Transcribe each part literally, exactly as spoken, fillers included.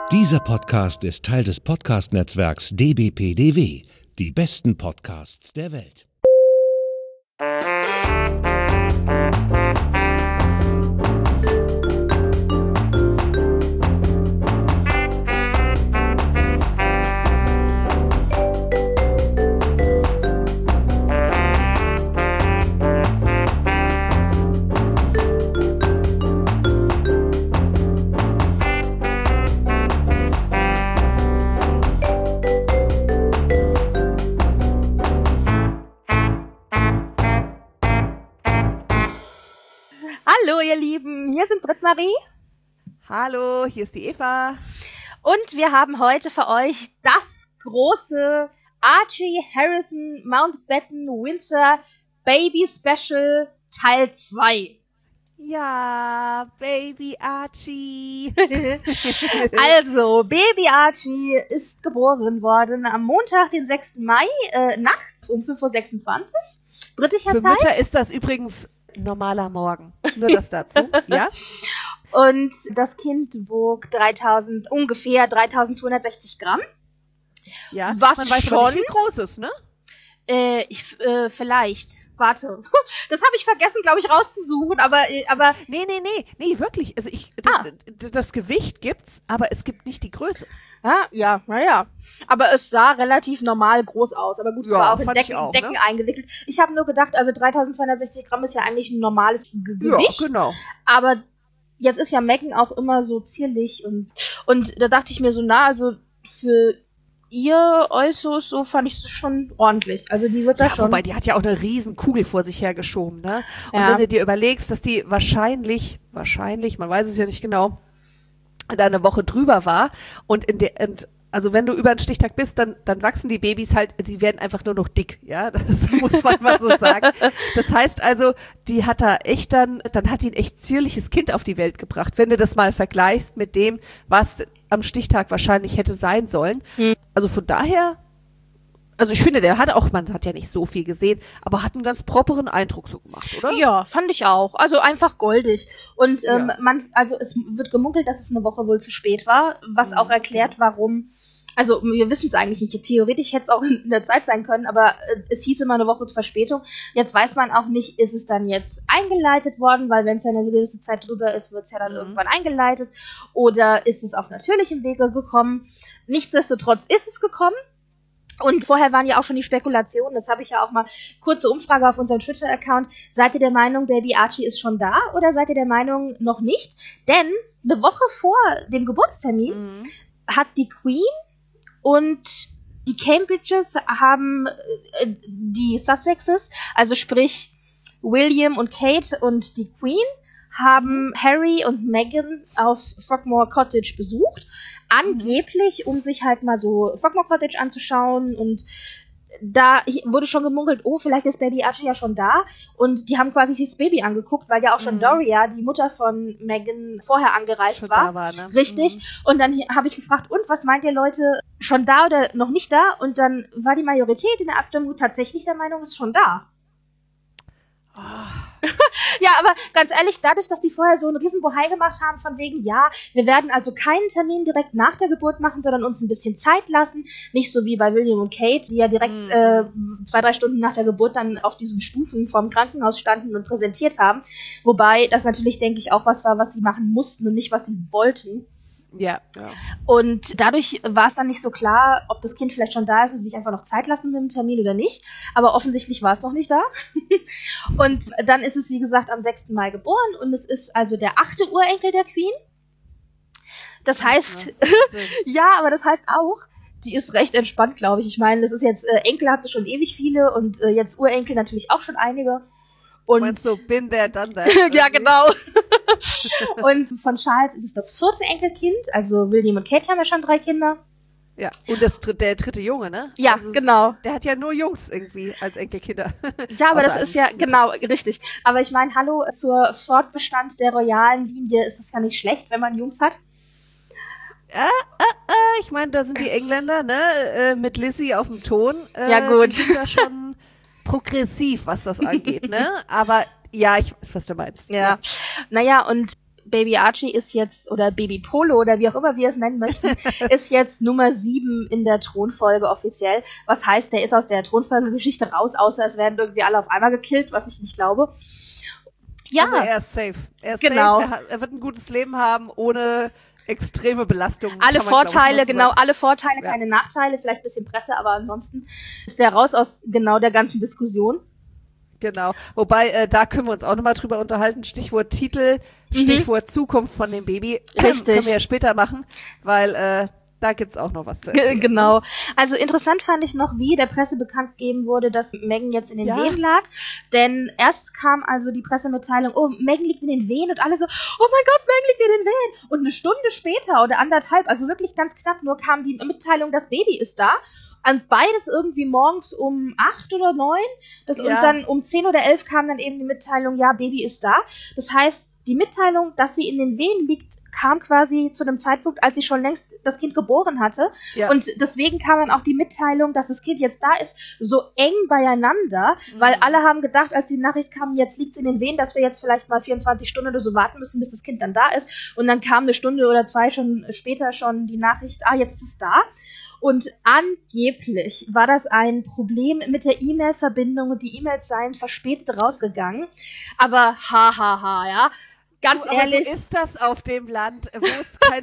Dieser Podcast ist Teil des Podcast-Netzwerks D B P D W, die besten Podcasts der Welt. Hallo ihr Lieben, hier sind Britt-Marie. Hallo, hier ist die Eva. Und wir haben heute für euch das große Archie Harrison Mountbatten Windsor Baby Special Teil zwei. Ja, Baby Archie. Also, Baby Archie ist geboren worden am Montag, den sechsten Mai, äh, nachts um fünf Uhr sechsundzwanzig. Britischer Für Zeit. Mütter ist das übrigens normaler Morgen. Nur das dazu, ja? Und das Kind wog dreitausend, ungefähr dreitausendzweihundertsechzig Gramm. Ja, was man weiß schon, aber nicht, wie groß ist, ne? Äh, ich, äh, vielleicht. Warte. Das habe ich vergessen, glaube ich, rauszusuchen, aber, äh, aber. Nee, nee, nee, nee, wirklich. Also ich, Ah. das, das Gewicht gibt's, aber es gibt nicht die Größe. Ja, ja, naja. Aber es sah relativ normal groß aus. Aber gut, es Ja, war auch in fand ich Decken, auch, Decken ne? eingewickelt. Ich habe nur gedacht, also dreitausendzweihundertsechzig Gramm ist ja eigentlich ein normales Ge Gewicht. Ja, genau. Aber jetzt ist ja Megan auch immer so zierlich und, und da dachte ich mir so, na, also für ihr Äußeres, so fand ich es schon ordentlich. Also die wird da Ja, schon. wobei, die hat ja auch eine riesen Kugel vor sich hergeschoben, ne? Und Ja. wenn du dir überlegst, dass die wahrscheinlich, wahrscheinlich, man weiß es ja nicht genau, da eine Woche drüber war und in der, und also wenn du über einen Stichtag bist, dann, dann wachsen die Babys halt, sie werden einfach nur noch dick, ja, das muss man mal so sagen. Das heißt also, die hat da echt dann, dann hat die ein echt zierliches Kind auf die Welt gebracht, wenn du das mal vergleichst mit dem, was am Stichtag wahrscheinlich hätte sein sollen. Hm. Also von daher, also ich finde, der hat auch, man hat ja nicht so viel gesehen, aber hat einen ganz properen Eindruck so gemacht, oder? Ja, fand ich auch. Also einfach goldig. Und ähm, Ja. man, also es wird gemunkelt, dass es eine Woche wohl zu spät war, was Mhm, auch erklärt, warum. Also wir wissen es eigentlich nicht. Theoretisch hätte es auch in der Zeit sein können, aber äh, es hieß immer eine Woche zur Verspätung. Jetzt weiß man auch nicht, ist es dann jetzt eingeleitet worden, weil wenn es ja eine gewisse Zeit drüber ist, wird es ja dann Mhm. irgendwann eingeleitet. Oder ist es auf natürlichem Wege gekommen? Nichtsdestotrotz ist es gekommen. Und vorher waren ja auch schon die Spekulationen, das habe ich ja auch mal, kurze Umfrage auf unserem Twitter-Account. Seid ihr der Meinung, Baby Archie ist schon da oder seid ihr der Meinung, noch nicht? Denn eine Woche vor dem Geburtstermin Mhm. hat die Queen und die Cambridges haben äh, die Sussexes, also sprich William und Kate und die Queen, haben Harry und Meghan auf Frogmore Cottage besucht. Angeblich, um sich halt mal so Frogmore Cottage anzuschauen, und da wurde schon gemunkelt, oh, vielleicht ist Baby Archie ja schon da, und die haben quasi sich das Baby angeguckt, weil ja auch schon Mhm. Doria, die Mutter von Meghan, vorher angereist Schon war. da war, ne? Richtig. Mhm. Und dann habe ich gefragt, und was meint ihr Leute, schon da oder noch nicht da? Und dann war die Majorität in der Abstimmung tatsächlich der Meinung, ist schon da. Oh. Ja, aber ganz ehrlich, dadurch, dass die vorher so einen riesen Bohai gemacht haben, von wegen, ja, wir werden also keinen Termin direkt nach der Geburt machen, sondern uns ein bisschen Zeit lassen. Nicht so wie bei William und Kate, die ja direkt Mhm. äh, zwei, drei Stunden nach der Geburt dann auf diesen Stufen vorm Krankenhaus standen und präsentiert haben. Wobei das natürlich, denke ich, auch was war, was sie machen mussten und nicht, was sie wollten. Ja. ja. Und dadurch war es dann nicht so klar, ob das Kind vielleicht schon da ist und sie sich einfach noch Zeit lassen mit dem Termin oder nicht. Aber offensichtlich war es noch nicht da. Und dann ist es, wie gesagt, am sechsten Mai geboren und es ist also der achte Urenkel der Queen. Das heißt, Ja, Wahnsinn. ja, aber das heißt auch, die ist recht entspannt, glaube ich. Ich meine, das ist jetzt, äh, Enkel hat sie schon ewig viele und äh, jetzt Urenkel natürlich auch schon einige. Und Meinst du, been there, done that? ja, irgendwie? genau. Und von Charles ist es das vierte Enkelkind. Also William und Kate haben ja schon drei Kinder. Ja, und das, dr- der dritte Junge, ne? Ja, Also es- genau. Der hat ja nur Jungs irgendwie als Enkelkinder. Ja, aber Außer das einem ist ja, mit- genau, richtig. Aber ich meine, hallo, zur Fortbestand der royalen Linie ist es ja nicht schlecht, wenn man Jungs hat. Ich meine, da sind die Engländer, ne? Äh, mit Lizzie auf dem Ton. Äh, Ja, gut. Die sind da schon progressiv, was das angeht, ne? Aber ja, ich weiß, was du meinst. Ja. Naja, und Baby Archie ist jetzt, oder Baby Polo oder wie auch immer wir es nennen möchten, ist jetzt Nummer sieben in der Thronfolge offiziell. Was heißt, der ist aus der Thronfolgegeschichte raus, außer es werden irgendwie alle auf einmal gekillt, was ich nicht glaube. Ja. Also er ist safe. Er ist genau. safe. Er, hat, er wird ein gutes Leben haben, ohne extreme Belastung. Alle Vorteile, genau, alle Vorteile, ja. keine Nachteile, vielleicht ein bisschen Presse, aber ansonsten ist der raus aus genau der ganzen Diskussion. Genau. Wobei, äh, da können wir uns auch nochmal drüber unterhalten. Stichwort Titel, Stichwort mhm. Zukunft von dem Baby. Richtig. Können wir ja später machen, weil äh, da gibt's auch noch was zu erzählen. Genau. Also interessant fand ich noch, wie der Presse bekannt gegeben wurde, dass Meghan jetzt in den ja. Wehen lag. Denn erst kam also die Pressemitteilung, oh, Meghan liegt in den Wehen und alle so, oh mein Gott, Meghan liegt in den Wehen. Und eine Stunde später oder anderthalb, also wirklich ganz knapp, nur kam die Mitteilung, das Baby ist da. Und beides irgendwie morgens um acht oder neun. Das, ja. Und dann um zehn oder elf kam dann eben die Mitteilung, ja, Baby ist da. Das heißt, die Mitteilung, dass sie in den Wehen liegt, kam quasi zu dem Zeitpunkt, als sie schon längst das Kind geboren hatte. Ja. Und deswegen kam dann auch die Mitteilung, dass das Kind jetzt da ist, so eng beieinander, mhm. weil alle haben gedacht, als die Nachricht kam, jetzt liegt es in den Wehen, dass wir jetzt vielleicht mal vierundzwanzig Stunden oder so warten müssen, bis das Kind dann da ist. Und dann kam eine Stunde oder zwei schon später schon die Nachricht, ah, jetzt ist es da. Und angeblich war das ein Problem mit der E-Mail-Verbindung und die E-Mails seien verspätet rausgegangen. Aber ha, ha, ha, ja. Ganz du, ehrlich. Aber so ist das auf dem Land, wo es keinen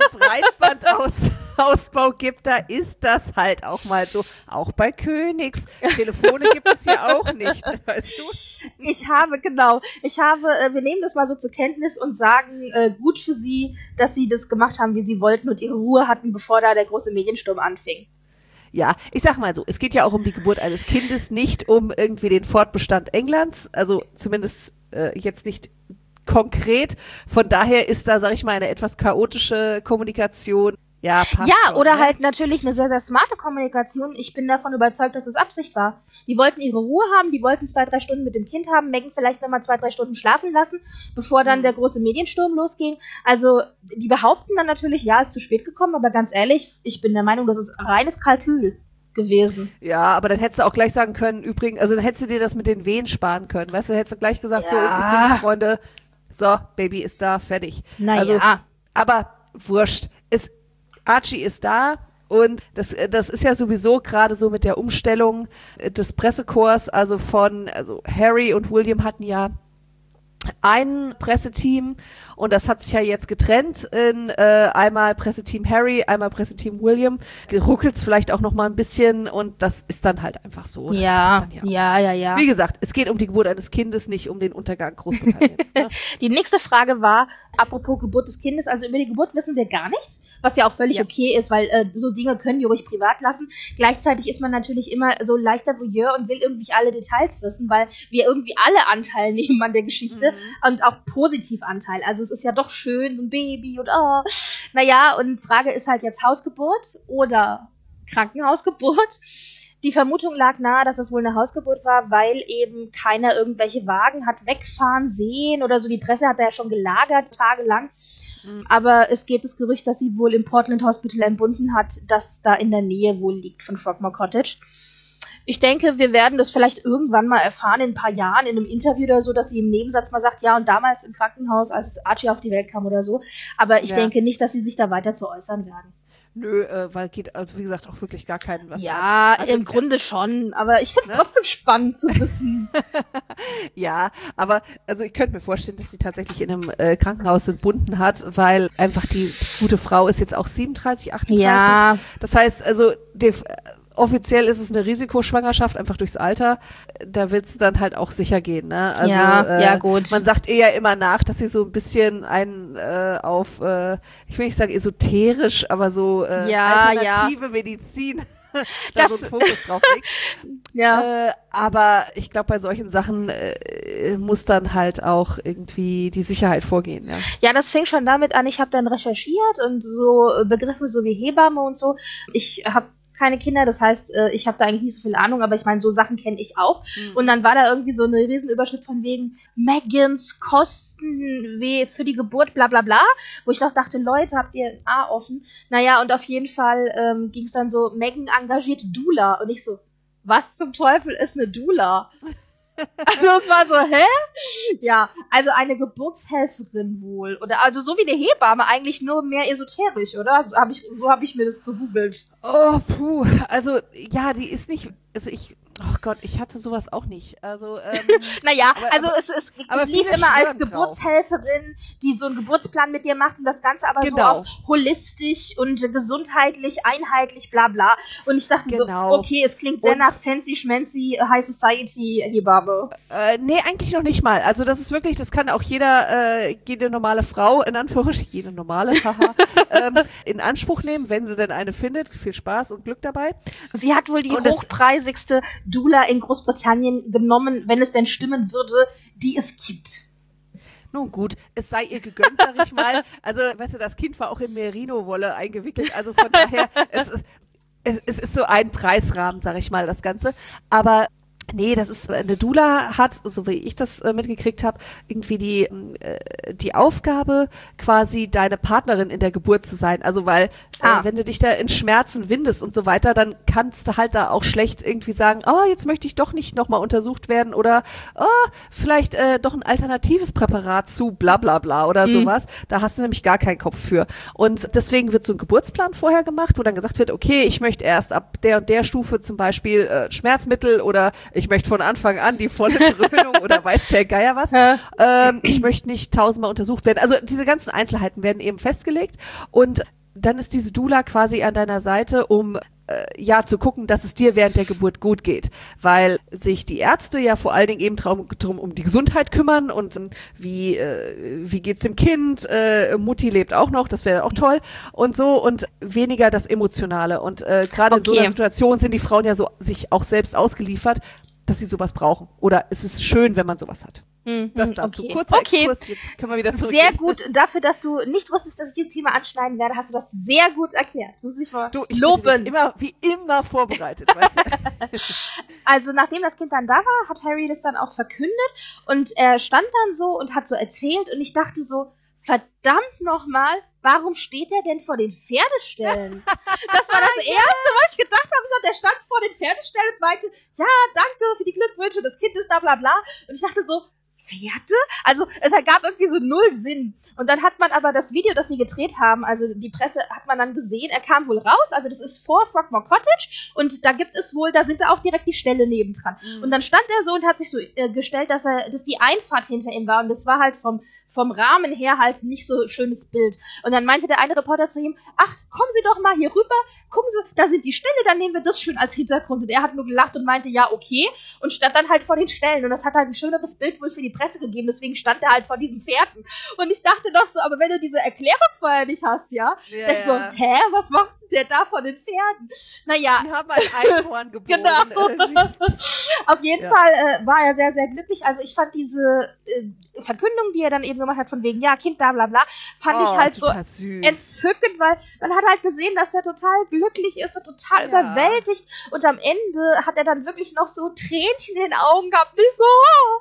Breitbandausbau gibt, da ist das halt auch mal so. Auch bei Königs. Telefone gibt es ja auch nicht, weißt du? Ich habe, genau, ich habe, äh, wir nehmen das mal so zur Kenntnis und sagen, äh, gut für sie, dass sie das gemacht haben, wie sie wollten und ihre Ruhe hatten, bevor da der große Mediensturm anfing. Ja, ich sag mal so, es geht ja auch um die Geburt eines Kindes, nicht um irgendwie den Fortbestand Englands, also zumindest äh, jetzt nicht konkret. Von daher ist da, sag ich mal, eine etwas chaotische Kommunikation. Ja, passt Ja, schon, oder ne? halt natürlich eine sehr, sehr smarte Kommunikation. Ich bin davon überzeugt, dass es Absicht war. Die wollten ihre Ruhe haben, die wollten zwei, drei Stunden mit dem Kind haben, Meghan vielleicht nochmal zwei, drei Stunden schlafen lassen, bevor dann mhm. der große Mediensturm losging. Also, die behaupten dann natürlich, ja, ist zu spät gekommen, aber ganz ehrlich, ich bin der Meinung, das ist reines Kalkül gewesen. Ja, aber dann hättest du auch gleich sagen können, übrigens, also dann hättest du dir das mit den Wehen sparen können, weißt du, dann hättest du gleich gesagt, ja. so, übrigens, Freunde, so, Baby ist da, fertig. Naja. Also, aber wurscht, es, Archie ist da und das, das ist ja sowieso gerade so mit der Umstellung des Pressekorps, also von, also Harry und William hatten ja ein Presseteam und das hat sich ja jetzt getrennt in äh, einmal Presseteam Harry, einmal Presseteam William. Ruckelt's vielleicht auch noch mal ein bisschen und das ist dann halt einfach so. Das ja, passt dann ja, ja, ja. Wie gesagt, es geht um die Geburt eines Kindes, nicht um den Untergang Großbritanniens. Ne? Die nächste Frage war, apropos Geburt des Kindes, also über die Geburt wissen wir gar nichts, was ja auch völlig ja. okay ist, weil äh, so Dinge können die ruhig privat lassen. Gleichzeitig ist man natürlich immer so leichter Voyeur und will irgendwie alle Details wissen, weil wir irgendwie alle Anteil nehmen an der Geschichte mhm. und auch positiv Anteil. Also es ist ja doch schön, so ein Baby und oh. Naja, und Frage ist halt jetzt Hausgeburt oder Krankenhausgeburt. Die Vermutung lag nahe, dass es wohl eine Hausgeburt war, weil eben keiner irgendwelche Wagen hat wegfahren sehen oder so. Die Presse hat da ja schon gelagert, tagelang. Aber es geht das Gerücht, dass sie wohl im Portland Hospital entbunden hat, das da in der Nähe wohl liegt von Frogmore Cottage. Ich denke, wir werden das vielleicht irgendwann mal erfahren, in ein paar Jahren, in einem Interview oder so, dass sie im Nebensatz mal sagt, ja, und damals im Krankenhaus, als Archie auf die Welt kam oder so. Aber ich ja. denke nicht, dass sie sich da weiter zu äußern werden. Nö, äh, weil geht, also wie gesagt, auch wirklich gar keinen was Ja, an. Also, im Grunde schon, aber ich finde es ne? trotzdem spannend zu wissen. Ja, aber also ich könnte mir vorstellen, dass sie tatsächlich in einem äh, Krankenhaus entbunden hat, weil einfach die, die gute Frau ist jetzt auch siebenunddreißig, achtunddreißig. Ja. Das heißt, also die, offiziell ist es eine Risikoschwangerschaft, einfach durchs Alter. Da willst du dann halt auch sicher gehen, ne? Also, ja, äh, ja, gut. Man sagt eher immer nach, dass sie so ein bisschen einen äh, auf, äh, ich will nicht sagen esoterisch, aber so äh, ja, alternative ja. Medizin da das, so einen Fokus drauf legt. Ja. Äh, aber ich glaube, bei solchen Sachen äh, muss dann halt auch irgendwie die Sicherheit vorgehen. Ja, ja, das fing schon damit an, ich habe dann recherchiert und so Begriffe so wie Hebamme und so. Ich habe keine Kinder, das heißt, ich habe da eigentlich nicht so viel Ahnung, aber ich meine, so Sachen kenne ich auch. Mhm. Und dann war da irgendwie so eine Riesenüberschrift von wegen Megans Kosten für die Geburt, bla bla bla, wo ich noch dachte, Leute, habt ihr ein A offen? Naja, und auf jeden Fall ähm, ging es dann so, Meghan engagiert Doula. Und ich so, was zum Teufel ist eine Doula? Also es war so, hä? Ja, also eine Geburtshelferin wohl. Oder also so wie eine Hebamme, eigentlich nur mehr esoterisch, oder? So habe ich, so hab ich mir das gegoogelt. Oh, puh. Also, ja, die ist nicht, also ich, oh Gott, ich hatte sowas auch nicht. Also, ähm, naja, aber, also aber, es, es, aber es lief viele immer als schwören drauf. Geburtshelferin, die so einen Geburtsplan mit dir macht und das Ganze aber Genau. so auf holistisch und gesundheitlich, einheitlich, bla bla. Und ich dachte Genau. so, okay, es klingt sehr Und- nach fancy schmancy High Society Hebamme. Äh, nee, eigentlich noch nicht mal. Also das ist wirklich, das kann auch jeder, äh, jede normale Frau, in Anführungsstrichen, jede normale, haha, ähm, in Anspruch nehmen, wenn sie denn eine findet. Viel Spaß und Glück dabei. Sie hat wohl die Und es- hochpreisigste Doula in Großbritannien genommen, wenn es denn stimmen würde, die es gibt. Nun gut, es sei ihr gegönnt, sag ich mal. Also, weißt du, das Kind war auch in Merino-Wolle eingewickelt. Also von daher, es, es, es ist so ein Preisrahmen, sag ich mal, das Ganze. Aber nee, das ist, eine Doula hat, so wie ich das äh, mitgekriegt habe, irgendwie die, äh, die Aufgabe, quasi deine Partnerin in der Geburt zu sein. Also weil, Ah. äh, wenn du dich da in Schmerzen windest und so weiter, dann kannst du halt da auch schlecht irgendwie sagen, oh, jetzt möchte ich doch nicht nochmal untersucht werden oder oh, vielleicht äh, doch ein alternatives Präparat zu bla bla bla oder Mhm. sowas. Da hast du nämlich gar keinen Kopf für. Und deswegen wird so ein Geburtsplan vorher gemacht, wo dann gesagt wird, okay, ich möchte erst ab der und der Stufe zum Beispiel äh, Schmerzmittel oder ich möchte von Anfang an die volle Dröhnung oder weiß der Geier was. Ja. Ähm, ich möchte nicht tausendmal untersucht werden. Also diese ganzen Einzelheiten werden eben festgelegt und dann ist diese Doula quasi an deiner Seite, um äh, ja zu gucken, dass es dir während der Geburt gut geht, weil sich die Ärzte ja vor allen Dingen eben drum, drum um die Gesundheit kümmern und ähm, wie äh, wie geht's dem Kind, äh, Mutti lebt auch noch, das wäre auch toll und so und weniger das Emotionale und äh, gerade in so Okay. einer Situation sind die Frauen ja so sich auch selbst ausgeliefert, dass sie sowas brauchen oder es ist schön, wenn man sowas hat. Mhm, Das dazu. okay. Kurzer Okay. Exkurs, jetzt können wir wieder zurück. Sehr gut. Dafür, dass du nicht wusstest, dass ich dieses Thema anschneiden werde, hast du das sehr gut erklärt. Muss ich mal Du, ich bin loben. immer, wie immer vorbereitet, weißt du? Also nachdem das Kind dann da war, hat Harry das dann auch verkündet und er stand dann so und hat so erzählt und ich dachte so, verdammt nochmal, warum steht er denn vor den Pferdeställen? Das war das Erste, was ich gedacht habe. Ich dachte, der stand vor den Pferdeställen und meinte, ja, danke für die Glückwünsche, das Kind ist da, bla bla. Und ich dachte so, Pferde? Also es ergab irgendwie so null Sinn. Und dann hat man aber das Video, das sie gedreht haben, also die Presse hat man dann gesehen, er kam wohl raus, also das ist vor Frogmore Cottage und da gibt es wohl, da sind da auch direkt die Ställe nebendran. Mhm. Und dann stand er so und hat sich so äh, gestellt, dass er, dass die Einfahrt hinter ihm war und das war halt vom, vom Rahmen her halt nicht so schönes Bild. Und dann meinte der eine Reporter zu ihm, ach, kommen Sie doch mal hier rüber, gucken Sie, da sind die Ställe, dann nehmen wir das schön als Hintergrund. Und er hat nur gelacht und meinte, ja, okay, und stand dann halt vor den Ställen und das hat halt ein schöneres Bild wohl für die Presse gegeben, deswegen stand er halt vor diesen Pferden. Und ich dachte doch so, aber wenn du diese Erklärung vorher nicht hast, ja, Ja, denk so, ja. hä, was macht denn der da vor den Pferden? Naja, Die haben ein Einhorn geboren. Genau. irgendwie. auf jeden Ja. Fall äh, war er sehr, sehr glücklich. Also ich fand diese äh, Verkündung, die er dann eben gemacht hat, von wegen, ja, Kind, da, bla, bla, fand ich Oh, halt so total süß. entzückend, weil man hat halt gesehen, dass er total glücklich ist und total Ja. überwältigt. Und am Ende hat er dann wirklich noch so Tränchen in den Augen gehabt. Und ich so, oh.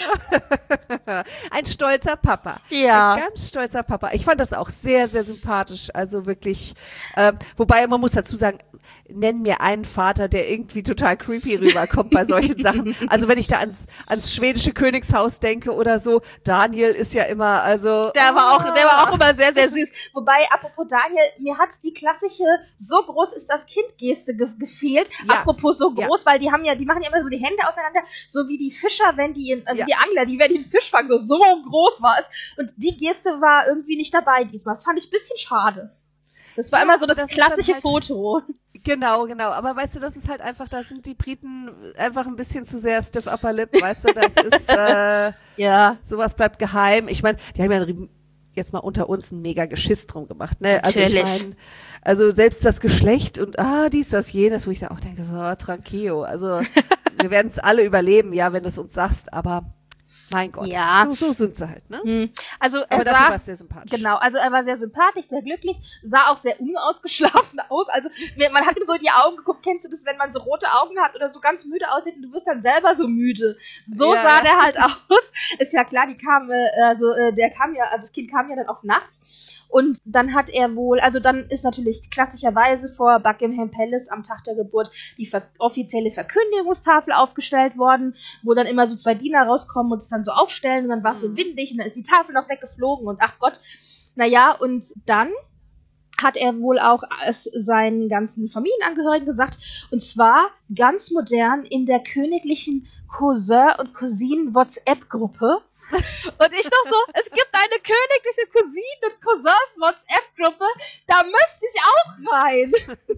Ein stolzer Papa. Ja. Ein ganz stolzer Papa. Ich fand das auch sehr, sehr sympathisch. Also wirklich, ähm, wobei man muss dazu sagen, nenn mir einen Vater, der irgendwie total creepy rüberkommt bei solchen Sachen. Also wenn ich da ans, ans schwedische Königshaus denke oder so, Daniel ist ja immer, also. Der war auch, der war auch ah. immer sehr, sehr süß. Wobei, apropos Daniel, mir hat die klassische so groß ist das Kind-Geste ge gefehlt. Ja. Apropos so Ja. groß, weil die haben ja, die machen ja immer so die Hände auseinander, so wie die Fischer, wenn die, in, also Ja. die Angler, die wenn die den Fisch fangen, so, so groß war es. Und die Geste war irgendwie nicht dabei diesmal. Das fand ich ein bisschen schade. Das war Ja, immer so aber das, das ist dann klassische halt- Foto. Genau, genau. Aber weißt du, das ist halt einfach, da sind die Briten einfach ein bisschen zu sehr stiff upper lip, weißt du, das ist, äh, Ja. sowas bleibt geheim. Ich meine, die haben ja ein- jetzt mal unter uns ein mega Geschiss drum gemacht, ne? Also ich Natürlich. meine, also selbst das Geschlecht und ah, dies, das, jenes, wo ich da auch denke, so, tranquillo. Also wir werden es alle überleben, ja, wenn du es uns sagst, aber mein Gott, Ja. so, so sind sie halt, ne? Hm. Also er Aber dafür sah, war es sehr sympathisch. genau, also er war sehr sympathisch, sehr glücklich, sah auch sehr unausgeschlafen aus. Also mir- man hat ihm so in die Augen geguckt, kennst du das, wenn man so rote Augen hat oder so ganz müde aussieht und du wirst dann selber so müde. So Ja, sah ja. der halt aus. Ist ja klar, die kam, äh, also äh, der kam ja, also das Kind kam ja dann auch nachts Und dann hat er wohl, also dann ist natürlich klassischerweise vor Buckingham Palace am Tag der Geburt die ver- offizielle Verkündigungstafel aufgestellt worden, wo dann immer so zwei Diener rauskommen und es dann so aufstellen und dann war es so windig und dann ist die Tafel noch weggeflogen und ach Gott. Naja, und dann hat er wohl auch es seinen ganzen Familienangehörigen gesagt, und zwar ganz modern in der königlichen Cousin- und Cousinen-WhatsApp-Gruppe. Und ich doch so, es gibt eine königliche Cousinen- und Cousins-WhatsApp-Gruppe, da möchte ich auch rein.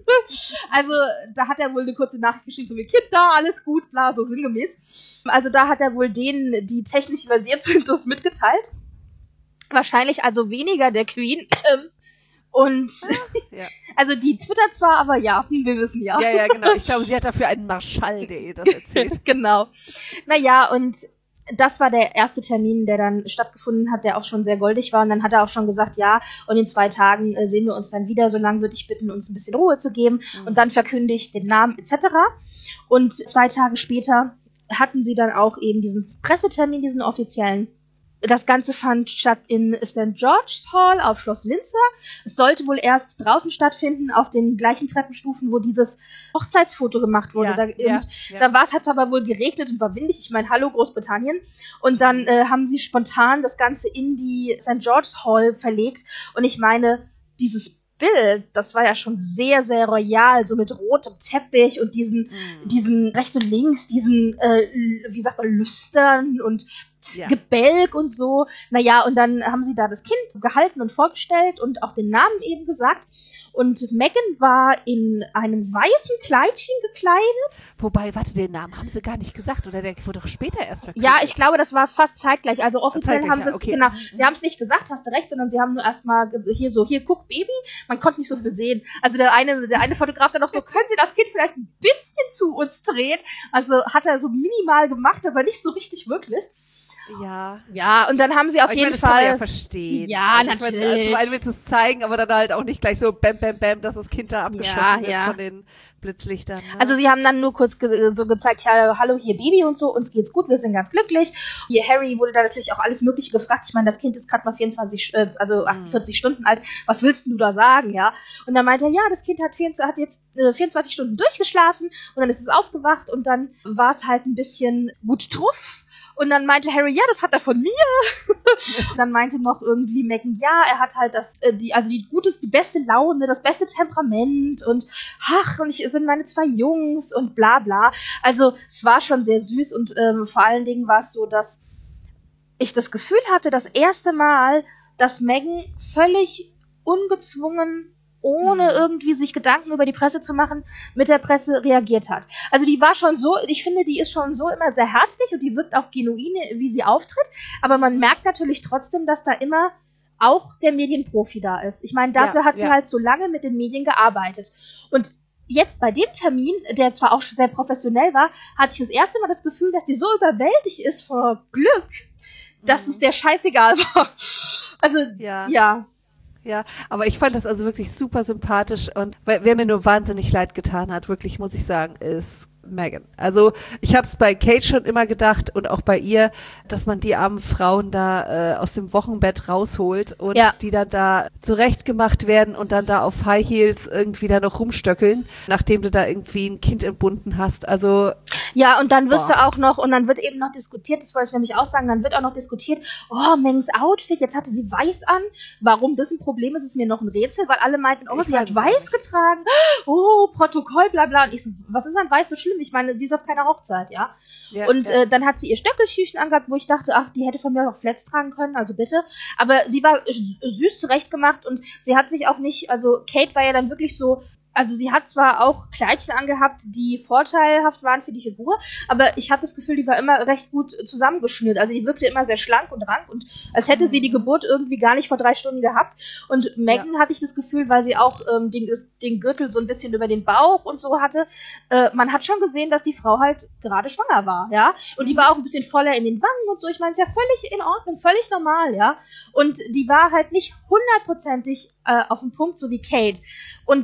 Also da hat er wohl eine kurze Nachricht geschrieben, so wie Kinder, alles gut, bla, so sinngemäß. Also da hat er wohl denen, die technisch versiert sind, das mitgeteilt. Wahrscheinlich also weniger der Queen. Ähm, Und ja. Also die twittert zwar, aber ja, wir wissen ja. Ja, ja, genau. Ich glaube, sie hat dafür einen Marschall, der ihr das erzählt. Genau. Naja, und das war der erste Termin, der dann stattgefunden hat, der auch schon sehr goldig war. Und dann hat er auch schon gesagt, ja, und in zwei Tagen äh, sehen wir uns dann wieder. Solange würde ich bitten, uns ein bisschen Ruhe zu geben. Mhm. Und dann verkündigt den Namen et cetera. Und zwei Tage später hatten sie dann auch eben diesen Pressetermin, diesen offiziellen. Das Ganze fand statt in Sankt George's Hall auf Schloss Windsor. Es sollte wohl erst draußen stattfinden, auf den gleichen Treppenstufen, wo dieses Hochzeitsfoto gemacht wurde. Ja, da ja, ja. da war es, hat es aber wohl geregnet und war windig. Ich meine, hallo Großbritannien. Und dann äh, haben sie spontan das Ganze in die Sankt George's Hall verlegt. Und ich meine, dieses Bild, das war ja schon sehr, sehr royal, so mit rotem Teppich und diesen, mm. diesen rechts und links, diesen, äh, wie sagt man, Lüstern und ja. Gebälk und so. Naja, und dann haben sie da das Kind gehalten und vorgestellt und auch den Namen eben gesagt. Und Meghan war in einem weißen Kleidchen gekleidet. Wobei, warte, den Namen haben sie gar nicht gesagt, oder der wurde doch später erst verkündet. Ja, ich glaube, das war fast zeitgleich. Also offiziell zeitgleich, haben sie es, okay. genau, sie haben es nicht gesagt, hast du recht, sondern sie haben nur erstmal hier so, hier, guck, Baby. Man konnte nicht so viel sehen. Also der eine, der eine Fotograf dann noch so, können Sie das Kind vielleicht ein bisschen zu uns drehen? Also hat er so minimal gemacht, aber nicht so richtig wirklich. Ja. Ja, und dann haben sie auf aber jeden ich meine, das Fall. Kann man ja verstehen. Ja, also natürlich. Meine, zum einen willst du es zeigen, aber dann halt auch nicht gleich so bam, bam, bam, dass das Kind da abgeschossen ja, wird ja. von den Blitzlichtern. Ne? Also sie haben dann nur kurz ge- so gezeigt, ja, hallo, hier Baby und so, uns geht's gut, wir sind ganz glücklich. Hier Harry wurde da natürlich auch alles Mögliche gefragt. Ich meine, das Kind ist gerade mal vierundzwanzig, äh, also achtundvierzig mhm. Stunden alt. Was willst du da sagen, ja? Und dann meinte er, ja, das Kind hat, vierundzwanzig, hat jetzt äh, vierundzwanzig Stunden durchgeschlafen und dann ist es aufgewacht und dann war es halt ein bisschen gut truff. Und dann meinte Harry, ja, das hat er von mir. Und dann meinte noch irgendwie Meghan, ja, er hat halt das, äh, die, also die gutes, die beste Laune, das beste Temperament und ach, und ich es sind meine zwei Jungs und bla bla. Also es war schon sehr süß und ähm, vor allen Dingen war es so, dass ich das Gefühl hatte, das erste Mal, dass Meghan völlig ungezwungen, ohne irgendwie sich Gedanken über die Presse zu machen, mit der Presse reagiert hat. Also die war schon so, ich finde, die ist schon so immer sehr herzlich und die wirkt auch genuin, wie sie auftritt, aber man merkt natürlich trotzdem, dass da immer auch der Medienprofi da ist. Ich meine, dafür ja, hat sie ja. halt so lange mit den Medien gearbeitet. Und jetzt bei dem Termin, der zwar auch sehr professionell war, hatte ich das erste Mal das Gefühl, dass die so überwältigt ist vor Glück, dass mhm. es der scheißegal war. Also, ja. ja. Ja, aber ich fand das also wirklich super sympathisch und wer mir nur wahnsinnig leid getan hat, wirklich muss ich sagen, ist Meghan. Also ich habe es bei Kate schon immer gedacht und auch bei ihr, dass man die armen Frauen da äh, aus dem Wochenbett rausholt und ja. die dann da zurechtgemacht werden und dann da auf High Heels irgendwie da noch rumstöckeln, nachdem du da irgendwie ein Kind entbunden hast. Also ja, und dann wirst boah. du auch noch, und dann wird eben noch diskutiert, das wollte ich nämlich auch sagen, dann wird auch noch diskutiert, oh, Megans Outfit, jetzt hatte sie weiß an. Warum das ein Problem ist, ist mir noch ein Rätsel, weil alle meinten, oh, ich sie hat weiß getragen, oh, Protokoll, bla bla. Und ich so, was ist an weiß so schlimm? Ich meine, sie ist auf keiner Hochzeit, ja. ja und ja. Äh, dann hat sie ihr Stöckelschüchen angehabt, wo ich dachte, ach, die hätte von mir auch Flats tragen können, also bitte. Aber sie war süß zurechtgemacht und sie hat sich auch nicht, also Kate war ja dann wirklich so, also sie hat zwar auch Kleidchen angehabt, die vorteilhaft waren für die Figur, aber ich hatte das Gefühl, die war immer recht gut zusammengeschnürt. Also die wirkte immer sehr schlank und rank und als hätte sie die Geburt irgendwie gar nicht vor drei Stunden gehabt. Und Meghan ja. hatte ich das Gefühl, weil sie auch ähm, den, den Gürtel so ein bisschen über den Bauch und so hatte, äh, man hat schon gesehen, dass die Frau halt gerade schwanger war, ja. Und mhm. die war auch ein bisschen voller in den Wangen und so. Ich meine, ist ja völlig in Ordnung, völlig normal, ja. Und die war halt nicht hundertprozentig äh, auf dem Punkt, so wie Kate. Und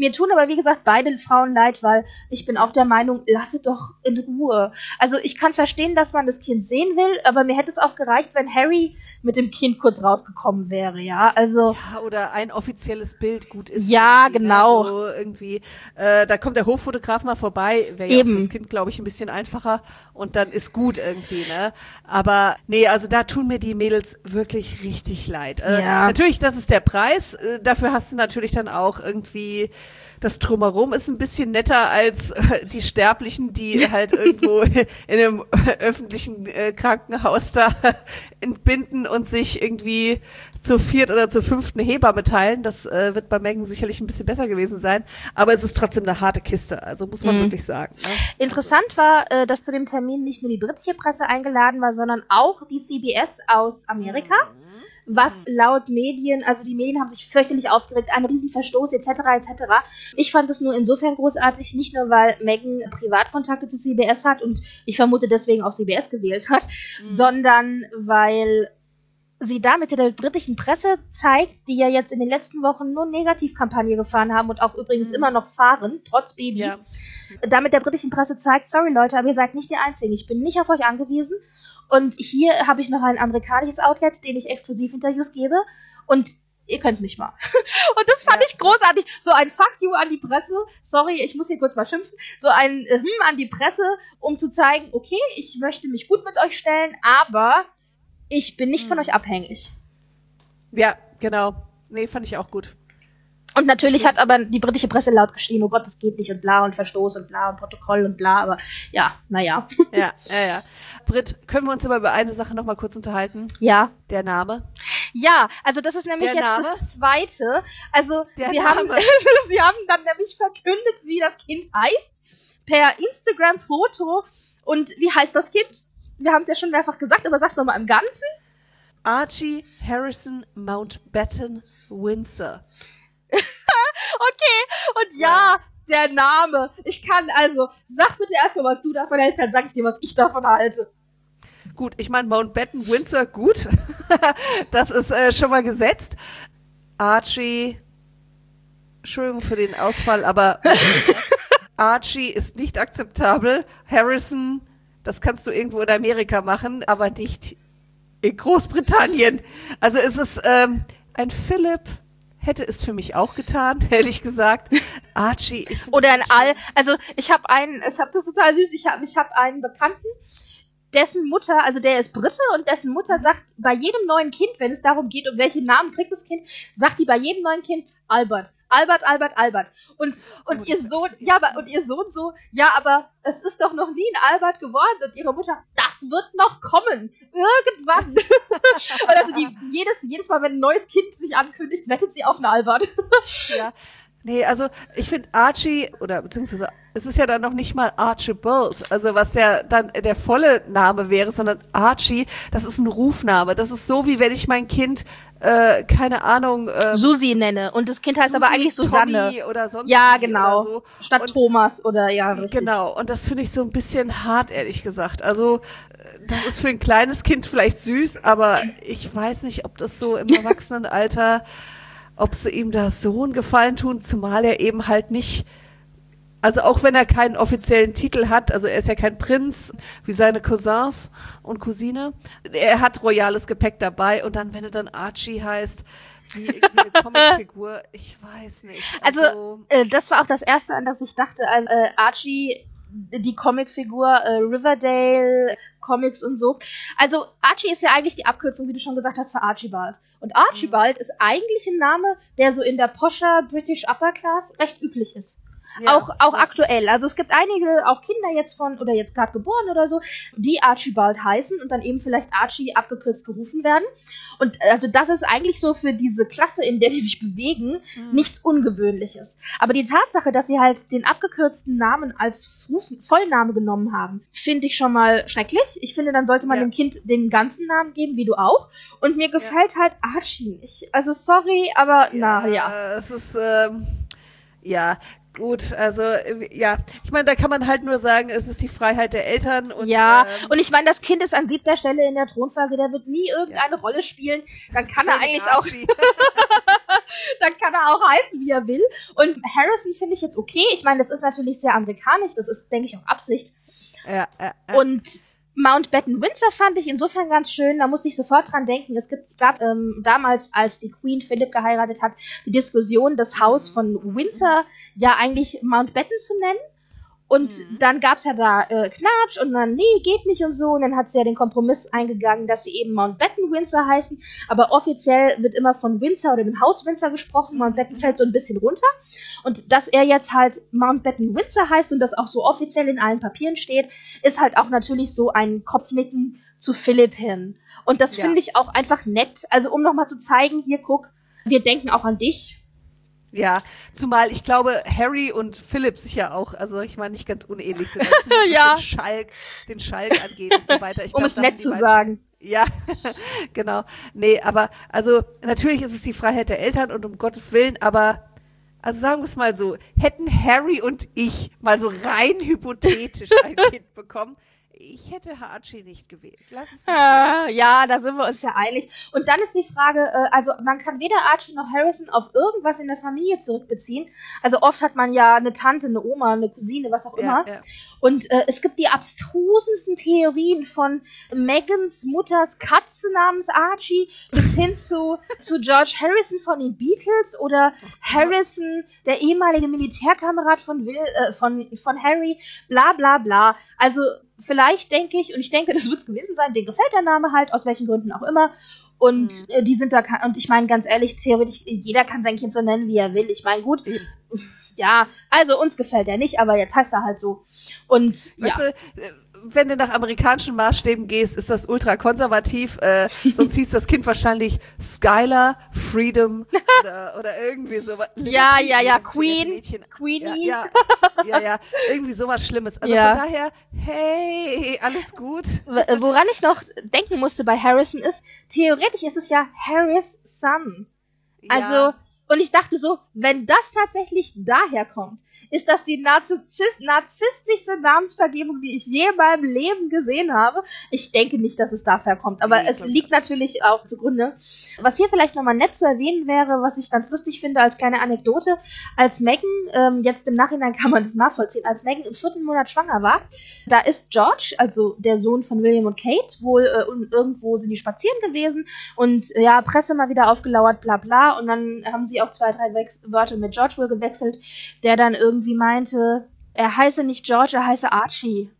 Mir tun aber, wie gesagt, beide Frauen leid, weil ich bin auch der Meinung, lasse doch in Ruhe. Also ich kann verstehen, dass man das Kind sehen will, aber mir hätte es auch gereicht, wenn Harry mit dem Kind kurz rausgekommen wäre, ja. Also ja, oder ein offizielles Bild gut ist. Ja, genau. Ne? So irgendwie, äh, da kommt der Hoffotograf mal vorbei, wäre ja auch fürs Kind, glaube ich, ein bisschen einfacher und dann ist gut irgendwie, ne? Aber nee, also da tun mir die Mädels wirklich richtig leid. Äh, Ja. Natürlich, das ist der Preis. Äh, dafür hast du natürlich dann auch irgendwie das Drumherum ist ein bisschen netter als äh, die Sterblichen, die halt irgendwo in einem öffentlichen äh, Krankenhaus da entbinden und sich irgendwie zur viert oder zur fünften Hebamme teilen. Das äh, wird bei Meghan sicherlich ein bisschen besser gewesen sein. Aber es ist trotzdem eine harte Kiste. Also muss man Mhm. wirklich sagen. Ne? Interessant war, äh, dass zu dem Termin nicht nur die britische Presse eingeladen war, sondern auch die C B S aus Amerika. Was laut Medien, also die Medien haben sich fürchterlich aufgeregt, ein Riesenverstoß et cetera et cetera. Ich fand es nur insofern großartig, nicht nur, weil Meghan Privatkontakte zu C B S hat und ich vermute deswegen auch C B S gewählt hat, Mhm. sondern weil sie damit der britischen Presse zeigt, die ja jetzt in den letzten Wochen nur Negativkampagne gefahren haben und auch übrigens Mhm. immer noch fahren, trotz Baby, Ja. damit der britischen Presse zeigt, sorry Leute, aber ihr seid nicht die Einzigen, ich bin nicht auf euch angewiesen. Und hier habe ich noch ein amerikanisches Outlet, den ich exklusiv Interviews gebe. Und ihr könnt mich mal. Und das fand Ja. ich großartig. So ein Fuck you an die Presse. Sorry, ich muss hier kurz mal schimpfen. So ein äh, Hm an die Presse, um zu zeigen, okay, ich möchte mich gut mit euch stellen, aber ich bin nicht von Mhm. euch abhängig. Ja, genau. Nee, fand ich auch gut. Und natürlich hat aber die britische Presse laut geschrien, oh Gott, das geht nicht und bla und Verstoß und bla und Protokoll und bla. Aber ja, naja. Ja, ja, ja. Britt, können wir uns aber über eine Sache noch mal kurz unterhalten? Ja. Der Name. Ja, also das ist nämlich Der jetzt Name? das Zweite. Also Der sie Name. haben, sie haben dann nämlich verkündet, wie das Kind heißt, per Instagram-Foto. Und wie heißt das Kind? Wir haben es ja schon mehrfach gesagt, aber sag's nochmal im Ganzen. Archie Harrison Mountbatten Windsor. Okay, und ja, der Name. Ich kann also, sag bitte erstmal, was du davon hältst, dann sag ich dir, was ich davon halte. Gut, ich meine Mountbatten Windsor, gut. Das ist äh, schon mal gesetzt. Archie, Entschuldigung für den Ausfall, aber Archie ist nicht akzeptabel. Harrison, das kannst du irgendwo in Amerika machen, aber nicht in Großbritannien. Also es ist ähm, ein Philipp, hätte es für mich auch getan, ehrlich gesagt. Archie, ich finde Oder das ein so Al. schön. Also ich habe einen, ich habe das total süß, ich habe ich hab einen Bekannten, dessen Mutter, also der ist Brite und dessen Mutter sagt bei jedem neuen Kind, wenn es darum geht, um welchen Namen kriegt das Kind, sagt die bei jedem neuen Kind Albert. Albert, Albert, Albert. Und, und Oh, ihr das Sohn, verstehe ich. ja, aber, und ihr Sohn so, ja, aber es ist doch noch nie ein Albert geworden. Und ihre Mutter, das wird noch kommen. Irgendwann. Und also die, jedes, jedes Mal, wenn ein neues Kind sich ankündigt, wettet sie auf einen Albert. Ja. Nee, also ich finde Archie, oder beziehungsweise es ist ja dann noch nicht mal Archibald, also was ja dann der volle Name wäre, sondern Archie, das ist ein Rufname. Das ist so, wie wenn ich mein Kind, äh, keine Ahnung, ähm, Susi nenne. Und das Kind heißt aber Susi, eigentlich Susanne. Tommy oder sonst Ja, wie genau. oder so. Statt Und Thomas oder ja, richtig. Genau, und das finde ich so ein bisschen hart, ehrlich gesagt. Also, äh, das ist für ein kleines Kind vielleicht süß, aber ich weiß nicht, ob das so im Erwachsenenalter, ob sie ihm da so einen Gefallen tun, zumal er eben halt nicht, also auch wenn er keinen offiziellen Titel hat, also er ist ja kein Prinz, wie seine Cousins und Cousine, er hat royales Gepäck dabei und dann, wenn er dann Archie heißt, wie irgendwie eine Comicfigur, ich weiß nicht. Also, Also, äh, das war auch das Erste, an das ich dachte, als äh, Archie, die Comicfigur, äh, Riverdale, Comics und so. Also, Archie ist ja eigentlich die Abkürzung, wie du schon gesagt hast, für Archibald. Und Archibald ist eigentlich ein Name, der so in der poscher British Upper Class recht üblich ist. ja, auch auch ja. aktuell. Also es gibt einige, auch Kinder jetzt von, oder jetzt gerade geboren oder so, die Archibald heißen und dann eben vielleicht Archie abgekürzt gerufen werden. Und also das ist eigentlich so für diese Klasse, in der die sich bewegen, Mhm. nichts Ungewöhnliches. Aber die Tatsache, dass sie halt den abgekürzten Namen als Ruf- Vollname genommen haben, finde ich schon mal schrecklich. Ich finde, dann sollte man Ja. dem Kind den ganzen Namen geben, wie du auch. Und mir gefällt halt Archie nicht. Also sorry, aber na ja. Es ist, ähm, ja, gut, also, äh, ja, ich meine, da kann man halt nur sagen, es ist die Freiheit der Eltern und, Ja, ähm, und ich meine, das Kind ist an siebter Stelle in der Thronfolge, der wird nie irgendeine Rolle spielen. Dann kann er König eigentlich auch, Archie. Dann kann er auch heißen, wie er will. Und Harrison finde ich jetzt okay. Ich meine, das ist natürlich sehr amerikanisch. Das ist, denke ich, auch Absicht. Ja, äh, äh. Und Mountbatten Windsor fand ich insofern ganz schön. Da musste ich sofort dran denken. Es gibt, gab ähm, damals, als die Queen Philipp geheiratet hat, die Diskussion, das Haus von Windsor ja eigentlich Mountbatten zu nennen. Und mhm. dann gab's ja da äh, Knatsch und dann, nee, geht nicht und so. Und dann hat sie ja den Kompromiss eingegangen, dass sie eben Mountbatten Windsor heißen. Aber offiziell wird immer von Windsor oder dem Haus Windsor gesprochen. Mountbatten fällt so ein bisschen runter. Und dass er jetzt halt Mountbatten Windsor heißt und das auch so offiziell in allen Papieren steht, ist halt auch natürlich so ein Kopfnicken zu Philipp hin. Und das ja. finde ich auch einfach nett. Also um nochmal zu zeigen, hier, guck, wir denken auch an dich. Ja, zumal ich glaube, Harry und Philipp sicher auch, also ich meine, nicht ganz unähnlich sind, also ja. den Schalk, den Schalk angeht und so weiter. Ich um glaub, es nett zu beiden, sagen. Ja, genau. Nee, aber also natürlich ist es die Freiheit der Eltern und um Gottes Willen, aber also sagen wir es mal so, hätten Harry und ich mal so rein hypothetisch ein Kind bekommen, ich hätte Archie nicht gewählt. Lass es mich äh, ja, da sind wir uns ja einig. Und dann ist die Frage, äh, also man kann weder Archie noch Harrison auf irgendwas in der Familie zurückbeziehen. Also oft hat man ja eine Tante, eine Oma, eine Cousine, was auch immer. Ja, ja. Und äh, es gibt die abstrusesten Theorien von Megans Mutters Katze namens Archie bis hin zu, zu George Harrison von den Beatles oder oh Harrison, der ehemalige Militärkamerad von, Will, äh, von, von Harry, bla bla bla. Also vielleicht denke ich, und ich denke, das wird es gewesen sein, denen gefällt der Name halt, aus welchen Gründen auch immer. Und mhm. äh, die sind da, und ich meine, ganz ehrlich, theoretisch, jeder kann sein Kind so nennen, wie er will. Ich meine, gut, mhm. ja, also uns gefällt er nicht, aber jetzt heißt er halt so. Und weißt ja. du, wenn du nach amerikanischen Maßstäben gehst, ist das ultra konservativ, äh, sonst hieß das Kind wahrscheinlich Skylar, Freedom oder, oder irgendwie sowas. Ja, ja, ja, Queen, Queenie. Ja, ja, ja, ja, irgendwie sowas Schlimmes. Also ja. von daher, hey, alles gut. Woran ich noch denken musste bei Harrison ist, theoretisch ist es ja Harrys Son. Also, ja. Und ich dachte so, wenn das tatsächlich daher kommt, ist das die narzisst- narzisstischste Namensvergebung, die ich je in meinem Leben gesehen habe. Ich denke nicht, dass es daher kommt, aber nee, es liegt natürlich auch zugrunde. Was hier vielleicht nochmal nett zu erwähnen wäre, was ich ganz lustig finde als kleine Anekdote, als Meghan, ähm, jetzt im Nachhinein kann man das nachvollziehen, als Meghan im vierten Monat schwanger war, da ist George, also der Sohn von William und Kate, wohl äh, irgendwo sind die spazieren gewesen und äh, ja, Presse mal wieder aufgelauert, bla bla, und dann haben sie auch zwei, drei Wex- Wörter mit George wohl gewechselt, der dann irgendwie meinte, er heiße nicht George, er heiße Archie.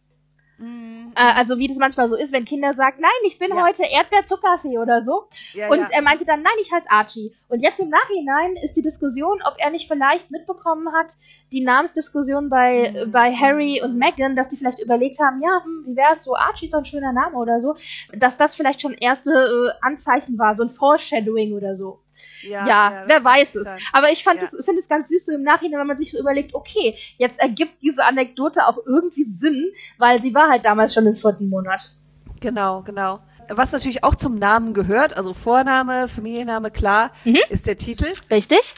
Mhm. Äh, also wie das manchmal so ist, wenn Kinder sagen, nein, ich bin ja. heute Erdbeerzuckerfee oder so. Ja, und ja. er meinte dann, nein, ich heiße Archie. Und jetzt im Nachhinein ist die Diskussion, ob er nicht vielleicht mitbekommen hat, die Namensdiskussion bei, mhm. bei Harry und Meghan, dass die vielleicht überlegt haben, ja, hm, wie wäre es so, Archie ist doch ein schöner Name oder so, dass das vielleicht schon erste äh, Anzeichen war, so ein Foreshadowing oder so. Ja, ja, ja wer weiß es. Sein. Aber ich fand ja. es, finde es ganz süß so im Nachhinein, wenn man sich so überlegt, okay, jetzt ergibt diese Anekdote auch irgendwie Sinn, weil sie war halt damals schon im vierten Monat. Genau, genau. Was natürlich auch zum Namen gehört, also Vorname, Familienname, klar, mhm. ist der Titel. Richtig.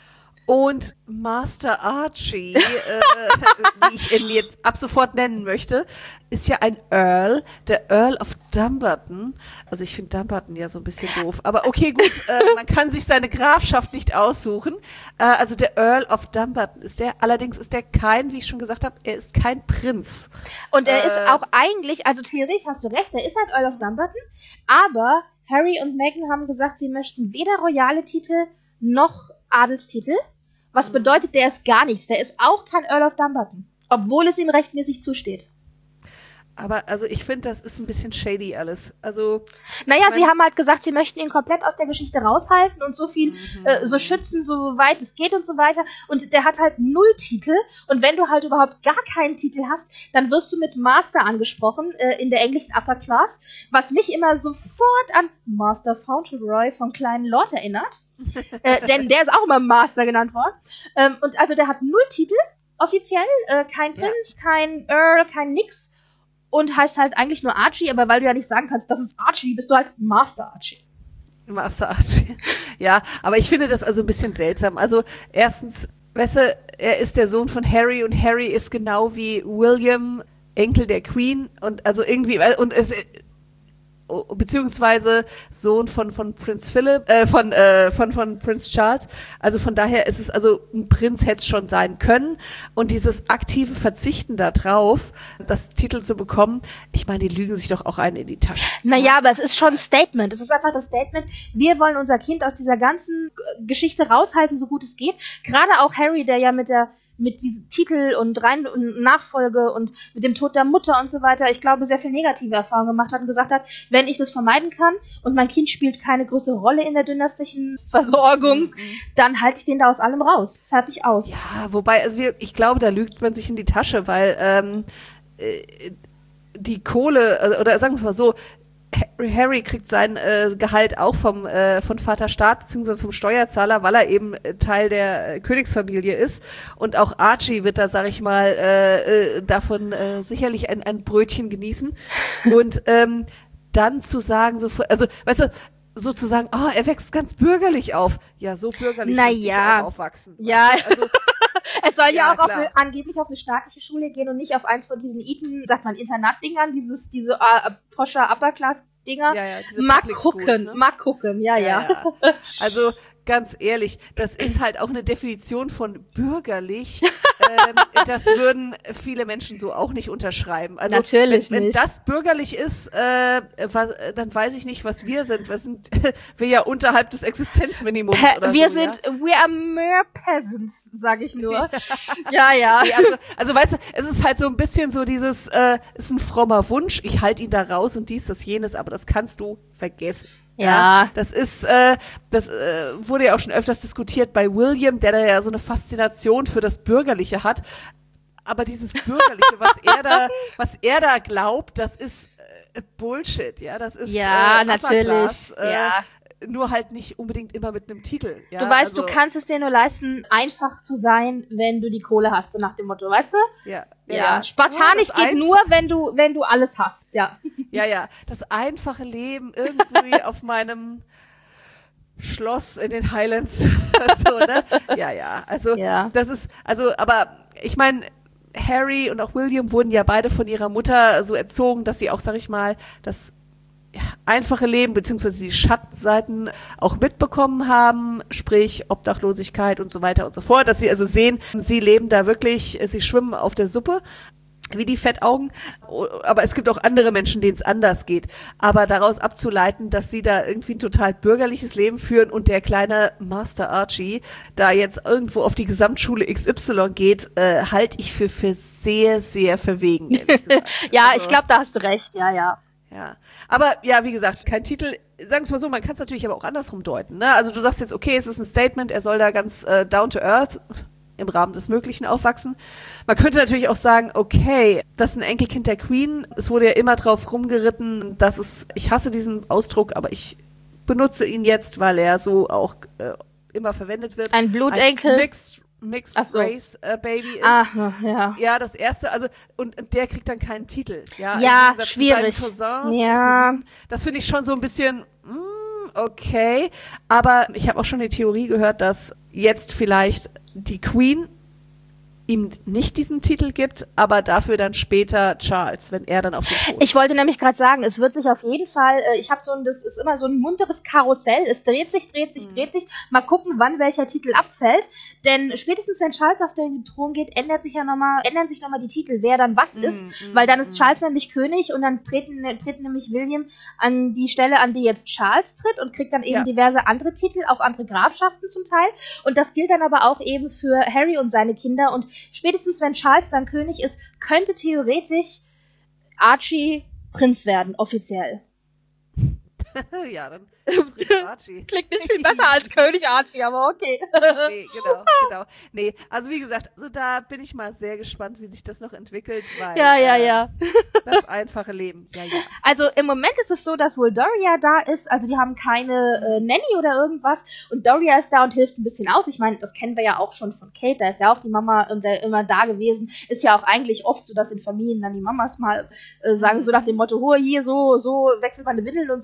Und Master Archie, äh, wie ich ihn jetzt ab sofort nennen möchte, ist ja ein Earl, der Earl of Dumbarton. Also ich finde Dumbarton ja so ein bisschen doof, aber okay, gut, äh, man kann sich seine Grafschaft nicht aussuchen. Äh, also der Earl of Dumbarton ist der, allerdings ist der kein, wie ich schon gesagt habe, er ist kein Prinz. Und er äh, ist auch eigentlich, also theoretisch hast du recht, er ist halt Earl of Dumbarton, aber Harry und Meghan haben gesagt, sie möchten weder royale Titel noch Adelstitel. Was bedeutet, der ist gar nichts. Der ist auch kein Earl of Dumbarton. Obwohl es ihm rechtmäßig zusteht. Aber also ich finde, das ist ein bisschen shady alles. Also naja, sie haben halt gesagt, sie möchten ihn komplett aus der Geschichte raushalten und so viel, mhm. äh, so schützen, so weit es geht und so weiter. Und der hat halt null Titel. Und wenn du halt überhaupt gar keinen Titel hast, dann wirst du mit Master angesprochen äh, in der englischen Upper Class. Was mich immer sofort an Master Fauntleroy vom kleinen Lord erinnert. äh, denn der ist auch immer Master genannt worden. Ähm, und also der hat null Titel, offiziell. Äh, kein Prinz, ja. kein Earl, kein nix. Und heißt halt eigentlich nur Archie, aber weil du ja nicht sagen kannst, das ist Archie, bist du halt Master Archie. Master Archie. Ja, aber ich finde das also ein bisschen seltsam. Also erstens, weißt du, er ist der Sohn von Harry und Harry ist genau wie William, Enkel der Queen und also irgendwie, und es beziehungsweise Sohn von von Prinz Philip, äh, von äh, von von Prinz Charles. Also von daher ist es also ein Prinz hätte es schon sein können und dieses aktive Verzichten darauf, das Titel zu bekommen, ich meine, die lügen sich doch auch einen in die Tasche. Naja, aber es ist schon ein Statement. Es ist einfach das Statement, wir wollen unser Kind aus dieser ganzen Geschichte raushalten, so gut es geht. Gerade auch Harry, der ja mit der mit diesem Titel und Rein- und Nachfolge und mit dem Tod der Mutter und so weiter, ich glaube, sehr viel negative Erfahrungen gemacht hat und gesagt hat, wenn ich das vermeiden kann und mein Kind spielt keine größere Rolle in der dynastischen Versorgung, mhm. dann halte ich den da aus allem raus. Fertig aus. Ja, wobei, also wir, ich glaube, da lügt man sich in die Tasche, weil ähm, äh, die Kohle, oder sagen wir es mal so, Harry, Harry kriegt sein äh, Gehalt auch vom äh, von Vater Staat beziehungsweise vom Steuerzahler, weil er eben äh, Teil der äh, Königsfamilie ist. Und auch Archie wird da, sag ich mal, äh, äh, davon äh, sicherlich ein, ein Brötchen genießen. Und ähm, dann zu sagen, so, also, weißt du, sozusagen, oh, er wächst ganz bürgerlich auf. Ja, so bürgerlich Na möchte ja. ich auch aufwachsen. Ja. Weißt du? Also, es soll ja, ja auch auf eine, angeblich auf eine staatliche Schule gehen und nicht auf eins von diesen Eton, sagt man, Internatdingern, dieses, diese uh, Poscher Upper-Class-Dinger. Ja, ja, diese mal Public gucken, Schools, ne? mal gucken, ja, ja. ja, ja. Also, ganz ehrlich, das ist halt auch eine Definition von bürgerlich. ähm, das würden viele Menschen so auch nicht unterschreiben. Also Natürlich wenn, wenn nicht. das bürgerlich ist, äh, was, dann weiß ich nicht, was wir sind. Wir sind wir ja unterhalb des Existenzminimums Pe- oder wir so. sind, ja? we are mere peasants, sag ich nur. ja, ja. Nee, also, also weißt du, es ist halt so ein bisschen so dieses, äh, ist ein frommer Wunsch, ich halte ihn da raus und dies, das, jenes, aber das kannst du vergessen. Ja, Ja. das ist, äh, das äh, wurde ja auch schon öfters diskutiert bei William, der da ja so eine Faszination für das Bürgerliche hat. Aber dieses Bürgerliche, was er da, was er da glaubt, das ist äh, Bullshit, ja, das ist Ja, äh, natürlich. Upperclass, äh, Ja. nur halt nicht unbedingt immer mit einem Titel. Ja? Du weißt, also, du kannst es dir nur leisten, einfach zu sein, wenn du die Kohle hast, so nach dem Motto, weißt du? Ja, Ja. ja. Spartanisch Ja, das geht einf- nur, wenn du, wenn du alles hast, ja. Ja, ja, das einfache Leben irgendwie auf meinem Schloss in den Highlands. so, ne? Ja, ja, also Ja. das ist, also, aber ich meine, Harry und auch William wurden ja beide von ihrer Mutter so erzogen, dass sie auch, sag ich mal, das ja, einfache Leben beziehungsweise die Schattenseiten auch mitbekommen haben, sprich Obdachlosigkeit und so weiter und so fort, dass sie also sehen, sie leben da wirklich, sie schwimmen auf der Suppe, wie die Fettaugen, aber es gibt auch andere Menschen, denen es anders geht. Aber daraus abzuleiten, dass sie da irgendwie ein total bürgerliches Leben führen und der kleine Master Archie da jetzt irgendwo auf die Gesamtschule X Y geht, äh, halte ich für, für sehr, sehr verwegen, ehrlich gesagt. ja, Also, ich glaube, da hast du recht, ja, ja. ja, aber ja, wie gesagt, kein Titel. Sagen wir es mal so, man kann es natürlich aber auch andersrum deuten. Ne? Also du sagst jetzt, okay, es ist ein Statement, er soll da ganz äh, down to earth im Rahmen des Möglichen aufwachsen. Man könnte natürlich auch sagen, okay, das ist ein Enkelkind der Queen. Es wurde ja immer drauf rumgeritten, dass es, ich hasse diesen Ausdruck, aber ich benutze ihn jetzt, weil er so auch äh, immer verwendet wird. Ein Blutenkel. Ein Mixed, Mixed Ach so. Race äh, Baby ist. Ah, ja. Ja, das erste, also, und der kriegt dann keinen Titel. Ja, Ja, im Gegensatz zu schwierig. seinen Cousins und Ja. Cousinen. Das finde ich schon so ein bisschen, mm, okay. Aber ich habe auch schon die Theorie gehört, dass jetzt vielleicht die Queen ihm nicht diesen Titel gibt, aber dafür dann später Charles, wenn er dann auf den Thron Ich wollte nämlich gerade sagen, es wird sich auf jeden Fall, äh, ich habe so ein, das ist immer so ein munteres Karussell, es dreht sich, dreht sich, Mhm. dreht sich, mal gucken, wann welcher Titel abfällt, denn spätestens wenn Charles auf den Thron geht, ändert sich ja nochmal, ändern sich nochmal die Titel, wer dann was ist, Mhm, weil dann ist mhm. Charles nämlich König und dann treten, treten nämlich William an die Stelle, an die jetzt Charles tritt und kriegt dann eben Ja. diverse andere Titel, auch andere Grafschaften zum Teil und das gilt dann aber auch eben für Harry und seine Kinder und spätestens wenn Charles dann König ist, könnte theoretisch Archie Prinz werden, offiziell. ja, dann Prinz Archie. Klingt nicht viel besser als König Archie, aber okay. Nee, genau, genau. Nee, also wie gesagt, also da bin ich mal sehr gespannt, wie sich das noch entwickelt, weil Ja, ja, äh, ja. das einfache Leben, ja, ja. Also im Moment ist es so, dass wohl Doria da ist, also die haben keine äh, Nanny oder irgendwas und Doria ist da und hilft ein bisschen aus. Ich meine, das kennen wir ja auch schon von Kate, da ist ja auch die Mama ähm, da immer da gewesen. Ist ja auch eigentlich oft so, dass in Familien dann die Mamas mal äh, sagen, so nach dem Motto, oh, hier, so, so, wechselt meine Windeln und so.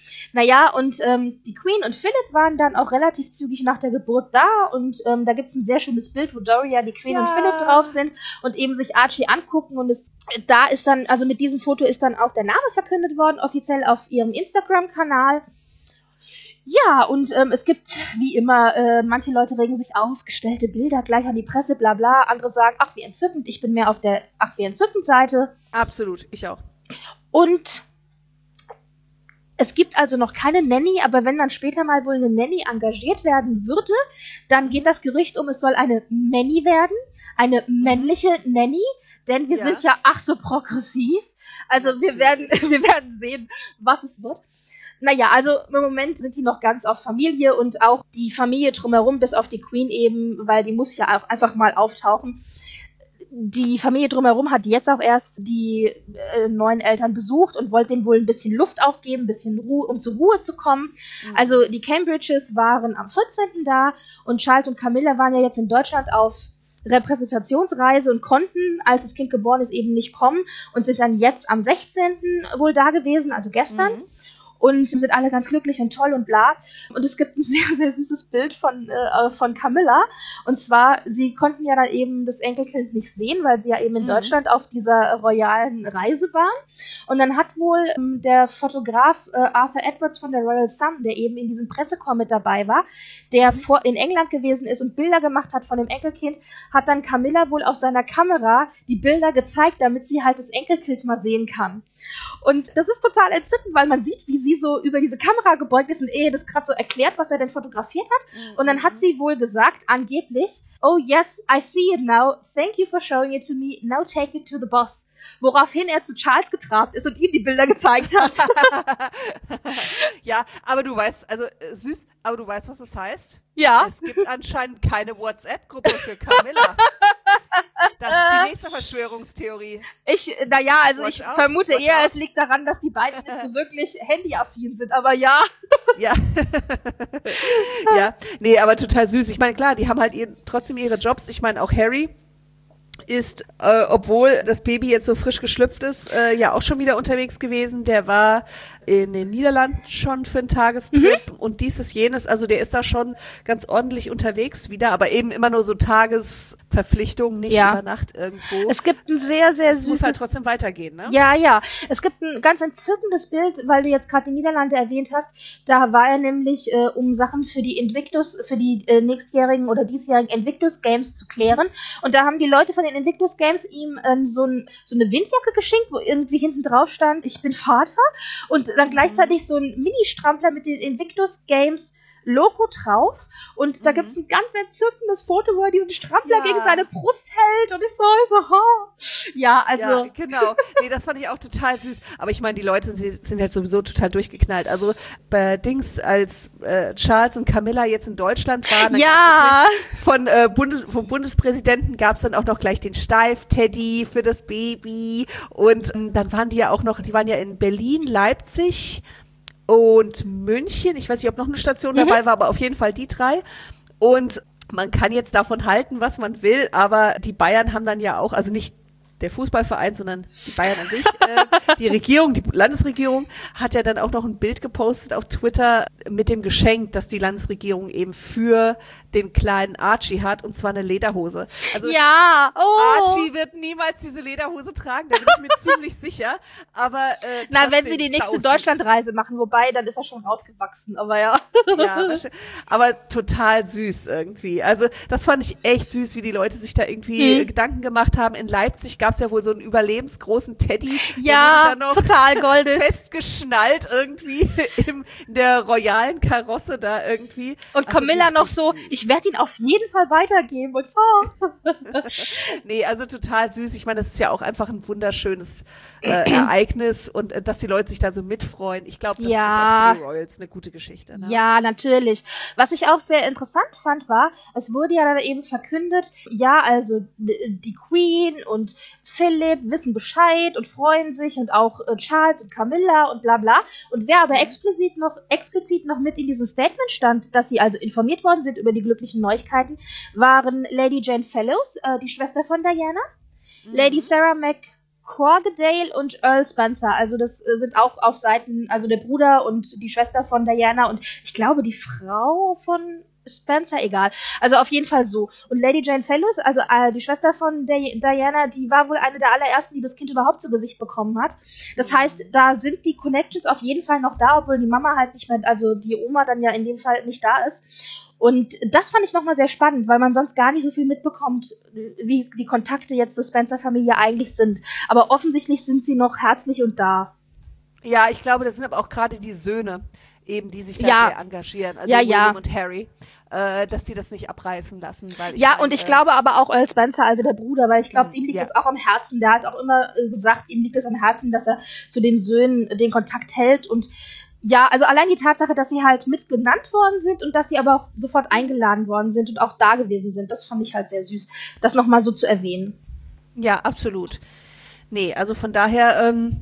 Naja, und ähm, die Queen und Philip waren dann auch relativ zügig nach der Geburt da und ähm, da gibt es ein sehr schönes Bild, wo Doria, die Queen Ja. und Philip drauf sind und eben sich Archie angucken und es, da ist dann, also mit diesem Foto ist dann auch der Name verkündet worden, offiziell auf ihrem Instagram-Kanal. Ja, und ähm, es gibt, wie immer, äh, manche Leute regen sich auf, gestellte Bilder gleich an die Presse, bla bla. Andere sagen, ach, wie entzückend, ich bin mehr auf der ach, wie entzückend Seite. Absolut, ich auch. Und es gibt also noch keine Nanny, aber wenn dann später mal wohl eine Nanny engagiert werden würde, dann geht das Gerücht um, es soll eine Manny werden, eine männliche Nanny, denn wir Ja. sind ja ach so progressiv. Also wir werden, wir werden sehen, was es wird. Naja, also im Moment sind die noch ganz auf Familie und auch die Familie drumherum, bis auf die Queen eben, weil die muss ja auch einfach mal auftauchen. Die Familie drumherum hat jetzt auch erst die äh, neuen Eltern besucht und wollte denen wohl ein bisschen Luft auch geben, ein bisschen Ruhe, um zur Ruhe zu kommen. Mhm. Also die Cambridges waren am vierzehnten da und Charles und Camilla waren ja jetzt in Deutschland auf Repräsentationsreise und konnten, als das Kind geboren ist, eben nicht kommen und sind dann jetzt am sechzehnten wohl da gewesen, also gestern. Mhm. Und sind alle ganz glücklich und toll und bla. Und es gibt ein sehr, sehr süßes Bild von, äh, von Camilla. Und zwar, sie konnten ja dann eben das Enkelkind nicht sehen, weil sie ja eben in mhm. Deutschland auf dieser royalen Reise waren. Und dann hat wohl ähm, der Fotograf äh, Arthur Edwards von der Royal Sun, der eben in diesem Pressekorps mit dabei war, der mhm. vor, in England gewesen ist und Bilder gemacht hat von dem Enkelkind, hat dann Camilla wohl auf seiner Kamera die Bilder gezeigt, damit sie halt das Enkelkind mal sehen kann. Und das ist total entzückend, weil man sieht, wie sie so über diese Kamera gebeugt ist und eh das gerade so erklärt, was er denn fotografiert hat. Mhm. Und dann hat sie wohl gesagt, angeblich, oh yes, I see it now, thank you for showing it to me, now take it to the boss. Woraufhin er zu Charles getrabt ist und ihm die Bilder gezeigt hat. Ja, aber du weißt, also äh, süß, aber du weißt, was das heißt? Ja. Es gibt anscheinend keine WhatsApp-Gruppe für Camilla. Das ist die nächste Verschwörungstheorie. Ich, naja, also watch ich out, vermute eher, out. es liegt daran, dass die beiden nicht so wirklich handyaffin sind, aber ja. Ja. Ja, nee, aber total süß. Ich meine, klar, die haben halt ihr, trotzdem ihre Jobs. Ich meine, auch Harry ist, äh, obwohl das Baby jetzt so frisch geschlüpft ist, äh, ja auch schon wieder unterwegs gewesen. Der war in den Niederlanden schon für einen Tagestrip mhm. und dieses, jenes, also der ist da schon ganz ordentlich unterwegs wieder, aber eben immer nur so Tagesverpflichtungen, nicht ja. über Nacht irgendwo. Es gibt ein sehr, sehr es süßes... muss halt trotzdem weitergehen, ne? Ja, ja. Es gibt ein ganz entzückendes Bild, weil du jetzt gerade die Niederlande erwähnt hast. Da war er nämlich, äh, um Sachen für die Invictus, für die äh, nächstjährigen oder diesjährigen Invictus Games zu klären. Und da haben die Leute von den Invictus Games ihm ähm, so, ein, so eine Windjacke geschenkt, wo irgendwie hinten drauf stand, ich bin Vater. Und dann gleichzeitig so ein Mini-Strampler mit den Invictus Games Logo drauf. Und da mhm. gibt's ein ganz entzückendes Foto, wo er diesen Strampler ja. gegen seine Brust hält. Und ich so, ich so, ha. Ja, also. Ja, genau. Nee, das fand ich auch total süß. Aber ich meine, die Leute sie sind halt sowieso total durchgeknallt. Also bei Dings, als äh, Charles und Camilla jetzt in Deutschland waren, dann ja. von, äh, Bundes vom Bundespräsidenten gab's dann auch noch gleich den Steif-Teddy für das Baby. Und ähm, dann waren die ja auch noch, die waren ja in Berlin, Leipzig und München. Ich weiß nicht, ob noch eine Station dabei mhm. war, aber auf jeden Fall die drei. Und man kann jetzt davon halten, was man will, aber die Bayern haben dann ja auch, also nicht der Fußballverein, sondern die Bayern an sich, äh, die Regierung, die Landesregierung, hat ja dann auch noch ein Bild gepostet auf Twitter mit dem Geschenk, das die Landesregierung eben für den kleinen Archie hat, und zwar eine Lederhose. Also ja, oh. Archie wird niemals diese Lederhose tragen, da bin ich mir ziemlich sicher. Aber äh, na, wenn sie die nächste Deutschlandreise machen, wobei, dann ist er schon rausgewachsen, aber ja. Ja, aber total süß irgendwie. Also das fand ich echt süß, wie die Leute sich da irgendwie hm. Gedanken gemacht haben. In Leipzig gab es ja wohl so einen überlebensgroßen Teddy. Ja, der wurde dann noch total goldig. Festgeschnallt irgendwie im, in der royalen Karosse da irgendwie. Und Camilla also noch so, süß. Ich werde ihn auf jeden Fall weitergeben. Und so. Nee, also total süß. Ich meine, das ist ja auch einfach ein wunderschönes äh, Ereignis und äh, dass die Leute sich da so mitfreuen. Ich glaube, das ja. ist auch für die Royals eine gute Geschichte. Ne? Ja, natürlich. Was ich auch sehr interessant fand, war, es wurde ja dann eben verkündet, ja, also die Queen und Philipp wissen Bescheid und freuen sich und auch äh, Charles und Camilla und bla bla. Und wer aber explizit noch, explizit noch mit in diesem Statement stand, dass sie also informiert worden sind über die glücklichen Neuigkeiten, waren Lady Jane Fellows, äh, die Schwester von Diana, mhm. Lady Sarah Mac Corgadale und Earl Spencer. Also das äh, sind auch auf Seiten, also der Bruder und die Schwester von Diana und ich glaube die Frau von Spencer, egal. Also auf jeden Fall so. Und Lady Jane Fellowes, also äh, die Schwester von Di- Diana, die war wohl eine der allerersten, die das Kind überhaupt zu Gesicht bekommen hat. Das heißt, da sind die Connections auf jeden Fall noch da, obwohl die Mama halt nicht mehr, also die Oma dann ja in dem Fall nicht da ist. Und das fand ich nochmal sehr spannend, weil man sonst gar nicht so viel mitbekommt, wie die Kontakte jetzt zur Spencer-Familie eigentlich sind. Aber offensichtlich sind sie noch herzlich und da. Ja, ich glaube, das sind aber auch gerade die Söhne, eben, die sich da Ja. sehr engagieren, also Ja, William ja. und Harry, äh, dass die das nicht abreißen lassen. Weil ich Ja, mein, und ich äh, glaube aber auch Earl Spencer, also der Bruder, weil ich glaube, Hm, ihm liegt ja. es auch am Herzen. Der hat auch immer äh, gesagt, ihm liegt es am Herzen, dass er zu den Söhnen den Kontakt hält. Und ja, also allein die Tatsache, dass sie halt mit genannt worden sind und dass sie aber auch sofort eingeladen worden sind und auch da gewesen sind, das fand ich halt sehr süß, das nochmal so zu erwähnen. Ja, absolut. Nee, also von daher ähm,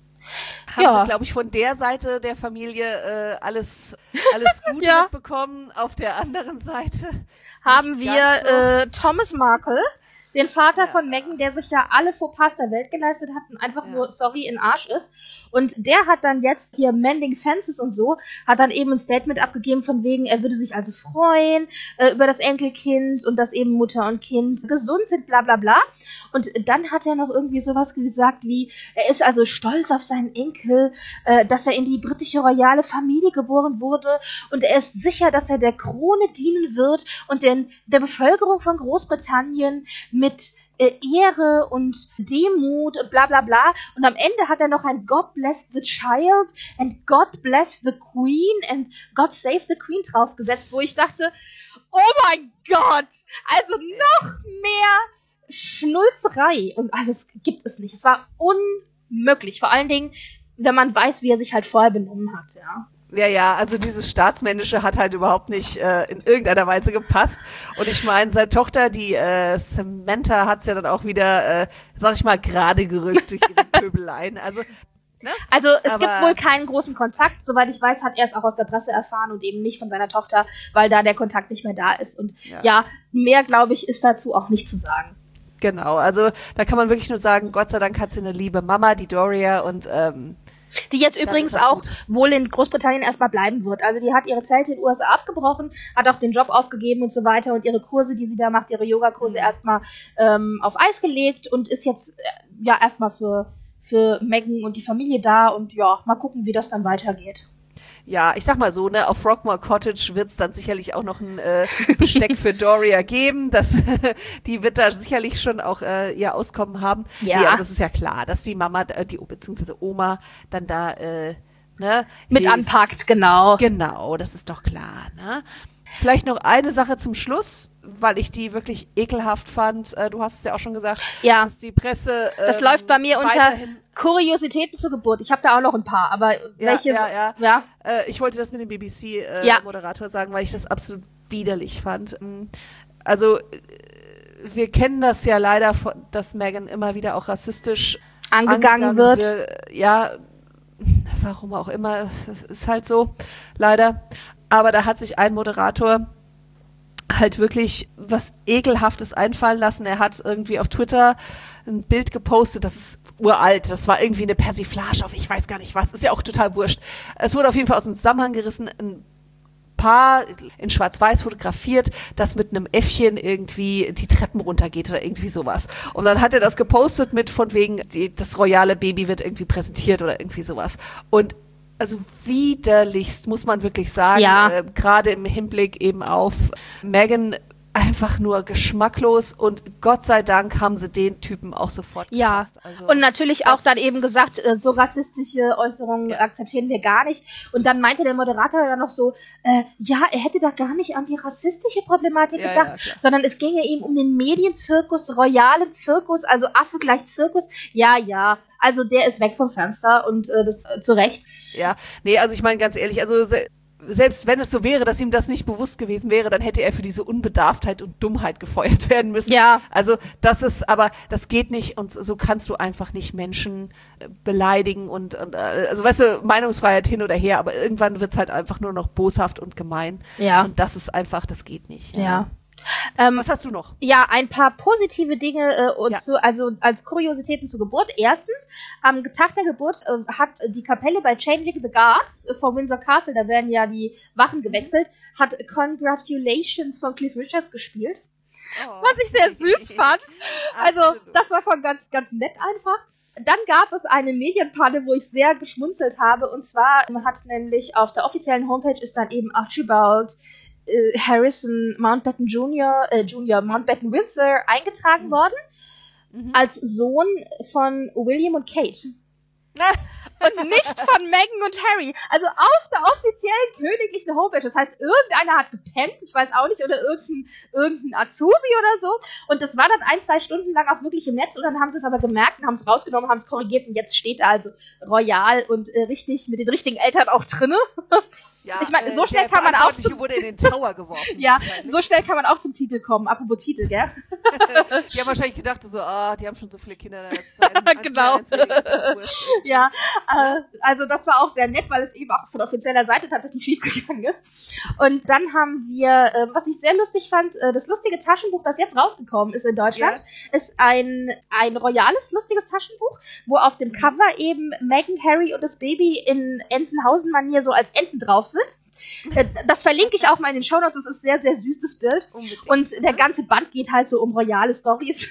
haben Ja. sie, glaube ich, von der Seite der Familie äh, alles, alles Gute Ja. mitbekommen. Auf der anderen Seite Haben nicht wir ganz so. äh, Thomas Markle, den Vater Ja. von Meghan, der sich ja alle Fauxpas der Welt geleistet hat und einfach Ja. nur sorry in Arsch ist. Und der hat dann jetzt hier Mending Fences und so, hat dann eben ein Statement abgegeben von wegen, er würde sich also freuen äh, über das Enkelkind und dass eben Mutter und Kind gesund sind, bla bla bla. Und dann hat er noch irgendwie sowas gesagt wie, er ist also stolz auf seinen Enkel, äh, dass er in die britische royale Familie geboren wurde und er ist sicher, dass er der Krone dienen wird und den, der Bevölkerung von Großbritannien mit äh, Ehre und Demut und bla bla bla. Und am Ende hat er noch ein God bless the child and God bless the Queen and God save the Queen draufgesetzt, wo ich dachte, oh mein Gott, also noch mehr Schnulzerei. Und also es gibt es nicht. Es war unmöglich. Vor allen Dingen, wenn man weiß, wie er sich halt vorher benommen hat, ja. Ja, ja, also dieses Staatsmännische hat halt überhaupt nicht äh, in irgendeiner Weise gepasst. Und ich meine, seine Tochter, die äh, Samantha, hat's ja dann auch wieder, äh, sag ich mal, gerade gerückt durch ihre Pöbeleien. Also, ne? Also es Aber- gibt wohl keinen großen Kontakt. Soweit ich weiß, hat er es auch aus der Presse erfahren und eben nicht von seiner Tochter, weil da der Kontakt nicht mehr da ist. Und Ja. ja, mehr, glaube ich, ist dazu auch nicht zu sagen. Genau, also da kann man wirklich nur sagen, Gott sei Dank hat sie eine liebe Mama, die Doria, und ähm, Die jetzt Dann übrigens ist er auch gut. wohl in Großbritannien erstmal bleiben wird. Also die hat ihre Zelte in den U S A abgebrochen, hat auch den Job aufgegeben und so weiter und ihre Kurse, die sie da macht, ihre Yogakurse Mhm. erstmal ähm, auf Eis gelegt und ist jetzt äh, ja erstmal für, für Meghan und die Familie da und ja, mal gucken, wie das dann weitergeht. ja, ich sag mal so, ne, auf Frogmore Cottage wird's dann sicherlich auch noch ein äh, Besteck für Doria geben. Das, die wird da sicherlich schon auch äh, ihr Auskommen haben. Ja. Nee, aber das ist ja klar, dass die Mama, äh, die beziehungsweise Oma dann da äh, ne, Mit hilft. anpackt, genau. Genau, das ist doch klar, ne? Vielleicht noch eine Sache zum Schluss, weil ich die wirklich ekelhaft fand. Äh, du hast es ja auch schon gesagt, Ja. dass die Presse Das ähm, läuft bei mir unter weiterhin Kuriositäten zur Geburt. Ich habe da auch noch ein paar, aber welche? ja, ja. ja. Äh, ich wollte das mit dem B B Ja. C-Moderator sagen, weil ich das absolut widerlich fand. Ähm, Also, äh, wir kennen das ja leider, von- dass Meghan immer wieder auch rassistisch Angegangen wird. Ja, warum auch immer, das ist halt so, leider. Aber da hat sich ein Moderator halt wirklich was Ekelhaftes einfallen lassen. Er hat irgendwie auf Twitter ein Bild gepostet, das ist uralt, das war irgendwie eine Persiflage auf ich weiß gar nicht was, ist ja auch total wurscht. Es wurde auf jeden Fall aus dem Zusammenhang gerissen, ein Paar in Schwarz-Weiß fotografiert, das mit einem Äffchen irgendwie die Treppen runtergeht oder irgendwie sowas. Und dann hat er das gepostet mit von wegen, die, das royale Baby wird irgendwie präsentiert oder irgendwie sowas. Und also widerlichst, muss man wirklich sagen, Ja. äh, gerade im Hinblick eben auf Meghan, einfach nur geschmacklos und Gott sei Dank haben sie den Typen auch sofort Ja, gefasst. Also, und natürlich auch das- dann eben gesagt, äh, so rassistische Äußerungen Ja. akzeptieren wir gar nicht. Und dann meinte der Moderator dann noch so, äh, ja, er hätte doch gar nicht an die rassistische Problematik Ja, gedacht, ja, klar. sondern es ginge ihm um den Medienzirkus, royalen Zirkus, also Affe gleich Zirkus. Ja, ja, also der ist weg vom Fenster und äh, das äh, zu Recht. Ja, nee, also ich meine ganz ehrlich, also se selbst wenn es so wäre, dass ihm das nicht bewusst gewesen wäre, dann hätte er für diese Unbedarftheit und Dummheit gefeuert werden müssen. Ja. Also das ist, aber das geht nicht und so kannst du einfach nicht Menschen äh, beleidigen und, und äh, also weißt du, Meinungsfreiheit hin oder her, aber irgendwann wird's halt einfach nur noch boshaft und gemein. Ja. Und das ist einfach, das geht nicht. Ja. Ähm, Was hast du noch? Ja, ein paar positive Dinge, äh, und ja. zu, also als Kuriositäten zur Geburt. Erstens, am Tag der Geburt äh, hat die Kapelle bei Changing the Guards äh, vor Windsor Castle, da werden ja die Wachen gewechselt, mhm. hat Congratulations von Cliff Richards gespielt. Oh. Was ich sehr süß fand. Also, das war schon ganz, ganz nett einfach. Dann gab es eine Medienpanne, wo ich sehr geschmunzelt habe. Und zwar hat nämlich auf der offiziellen Homepage ist dann eben Archibald äh, Harrison Mountbatten Junior, äh, Junior Mountbatten Windsor eingetragen mhm. worden. Mhm. Als Sohn von William und Kate. Und nicht von Meghan und Harry. Also auf der offiziellen königlichen Homepage. Das heißt, irgendeiner hat gepennt, ich weiß auch nicht, oder irgendein, irgendein Azubi oder so. Und das war dann ein, zwei Stunden lang auch wirklich im Netz. Und dann haben sie es aber gemerkt und haben es rausgenommen, haben es korrigiert. Und jetzt steht da also royal und äh, richtig, mit den richtigen Eltern auch drinne. Ja, ich meine, so schnell kann man auch zum wurde in den Tower geworfen. Ja, so schnell kann man auch zum Titel kommen. Apropos Titel, gell? Die haben wahrscheinlich gedacht, so, ah, die haben schon so viele Kinder. Das ist ein, eins genau. Eins eins ja, äh, also das war auch sehr nett, weil es eben auch von offizieller Seite tatsächlich schief gegangen ist. Und dann haben wir, äh, was ich sehr lustig fand, äh, das lustige Taschenbuch, das jetzt rausgekommen ist in Deutschland, ja. ist ein, ein royales, lustiges Taschenbuch, wo auf dem Cover eben Meghan, Harry und das Baby in Entenhausen-Manier so als Enten drauf sind. Äh, das verlinke ich auch mal in den Shownotes, das ist ein sehr, sehr süßes Bild. Unbedingt. Und der ganze Band geht halt so um royale Storys.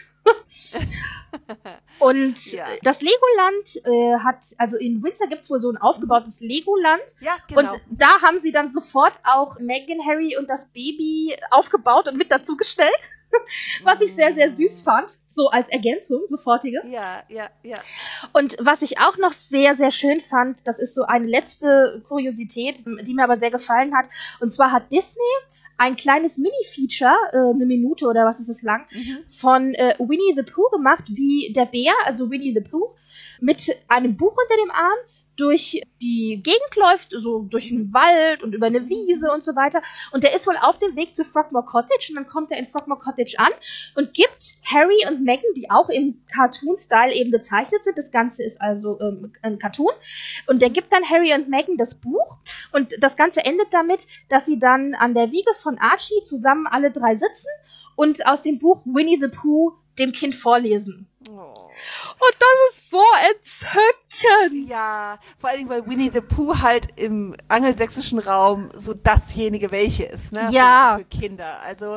Und ja. das Legoland äh, hat, also in Windsor gibt es wohl so ein aufgebautes Legoland. Ja, genau. Und da haben sie dann sofort auch Meghan, Harry und das Baby aufgebaut und mit dazugestellt. Was ich sehr, sehr süß fand. So als Ergänzung, sofortige. Ja, ja, ja. Und was ich auch noch sehr, sehr schön fand, das ist so eine letzte Kuriosität, die mir aber sehr gefallen hat. Und zwar hat Disney ein kleines Mini-Feature, äh, eine Minute oder was ist es lang, mhm. von äh, Winnie the Pooh gemacht, wie der Bär, also Winnie the Pooh, mit einem Buch unter dem Arm durch die Gegend läuft, so durch den Wald und über eine Wiese und so weiter. Und der ist wohl auf dem Weg zu Frogmore Cottage und dann kommt er in Frogmore Cottage an und gibt Harry und Meghan, die auch im Cartoon-Style eben gezeichnet sind, das Ganze ist also ähm, ein Cartoon, und der gibt dann Harry und Meghan das Buch und das Ganze endet damit, dass sie dann an der Wiege von Archie zusammen alle drei sitzen und aus dem Buch Winnie the Pooh dem Kind vorlesen. Oh. Und das ist so entzückend. Ja, vor allen Dingen, weil Winnie the Pooh halt im angelsächsischen Raum so dasjenige welche ist, ne? Ja. Für, für Kinder. Also,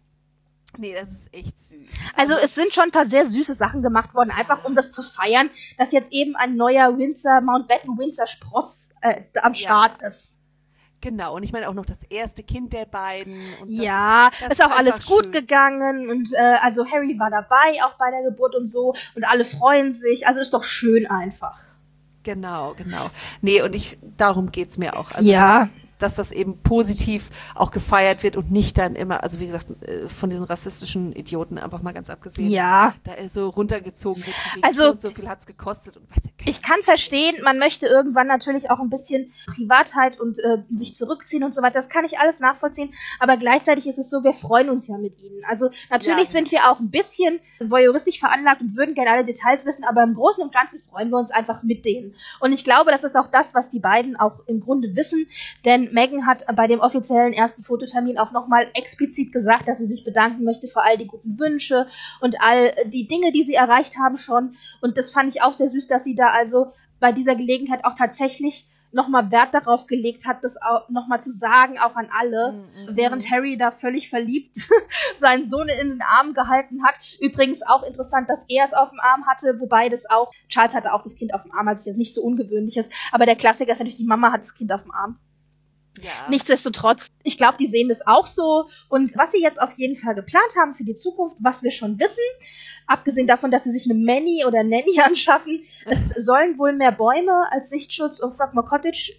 nee, das ist echt süß. Also, also es sind schon ein paar sehr süße Sachen gemacht worden, einfach um das zu feiern, dass jetzt eben ein neuer Windsor, Mountbatten Windsor Spross äh, am Start ja. ist. Genau, und ich meine auch noch das erste Kind der beiden. Und das ja, ist, das ist auch ist alles gut schön. gegangen und äh, also Harry war dabei, auch bei der Geburt und so und alle freuen sich, also ist doch schön einfach. Genau, genau. Nee, und ich, darum geht's mir auch. Also ja. dass, dass das eben positiv auch gefeiert wird und nicht dann immer, also wie gesagt, von diesen rassistischen Idioten einfach mal ganz abgesehen, ja. da so runtergezogen wird. Also, und so viel hat's gekostet. Und weiß ich kann verstehen, man möchte irgendwann natürlich auch ein bisschen Privatheit und äh, sich zurückziehen und so weiter. Das kann ich alles nachvollziehen. Aber gleichzeitig ist es so, wir freuen uns ja mit ihnen. Also natürlich ja, sind wir auch ein bisschen voyeuristisch veranlagt und würden gerne alle Details wissen, aber im Großen und Ganzen freuen wir uns einfach mit denen. Und ich glaube, das ist auch das, was die beiden auch im Grunde wissen. Denn Meghan hat bei dem offiziellen ersten Fototermin auch nochmal explizit gesagt, dass sie sich bedanken möchte für all die guten Wünsche und all die Dinge, die sie erreicht haben schon. Und das fand ich auch sehr süß, dass sie da also bei dieser Gelegenheit auch tatsächlich nochmal Wert darauf gelegt hat, das auch nochmal zu sagen, auch an alle, mm-hmm. während Harry da völlig verliebt seinen Sohn in den Arm gehalten hat. Übrigens auch interessant, dass er es auf dem Arm hatte, wobei das auch, Charles hatte auch das Kind auf dem Arm, also das nicht so ungewöhnlich ist, aber der Klassiker ist natürlich, die Mama hat das Kind auf dem Arm. Ja. Nichtsdestotrotz, ich glaube, die sehen das auch so. Und was sie jetzt auf jeden Fall geplant haben für die Zukunft, was wir schon wissen, abgesehen davon, dass sie sich eine Manny oder Nanny anschaffen, es sollen wohl mehr Bäume als Sichtschutz um Frogmore Cottage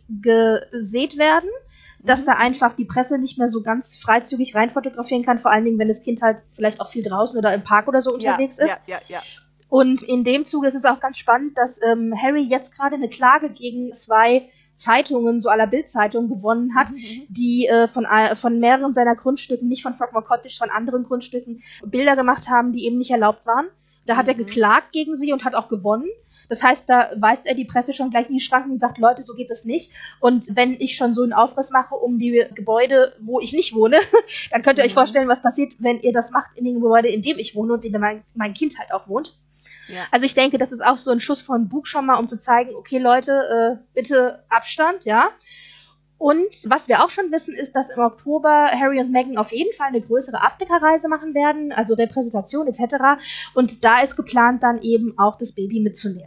gesät werden, dass mhm. da einfach die Presse nicht mehr so ganz freizügig rein fotografieren kann, vor allen Dingen, wenn das Kind halt vielleicht auch viel draußen oder im Park oder so unterwegs ja, ist. Ja, ja, ja. Und in dem Zuge ist es auch ganz spannend, dass ähm, Harry jetzt gerade eine Klage gegen zwei Zeitungen, so aller Bild-Zeitungen gewonnen hat, mhm. die äh, von, äh, von mehreren seiner Grundstücken, nicht von Frogmore Cottage, von anderen Grundstücken, Bilder gemacht haben, die eben nicht erlaubt waren Da hat mhm. er geklagt gegen sie und hat auch gewonnen. Das heißt, da weist er die Presse schon gleich in die Schranken und sagt, Leute, so geht das nicht. Und wenn ich schon so einen Aufriss mache um die Gebäude, wo ich nicht wohne, dann könnt ihr mhm. euch vorstellen, was passiert, wenn ihr das macht in dem Gebäude, in dem ich wohne und in dem mein, mein Kind halt auch wohnt. Ja. Also ich denke, das ist auch so ein Schuss von Bug schon mal, um zu zeigen, okay Leute, äh, bitte Abstand, ja. Und was wir auch schon wissen, ist, dass im Oktober Harry und Meghan auf jeden Fall eine größere Afrika-Reise machen werden, also Repräsentation et cetera. Und da ist geplant, dann eben auch das Baby mitzunehmen.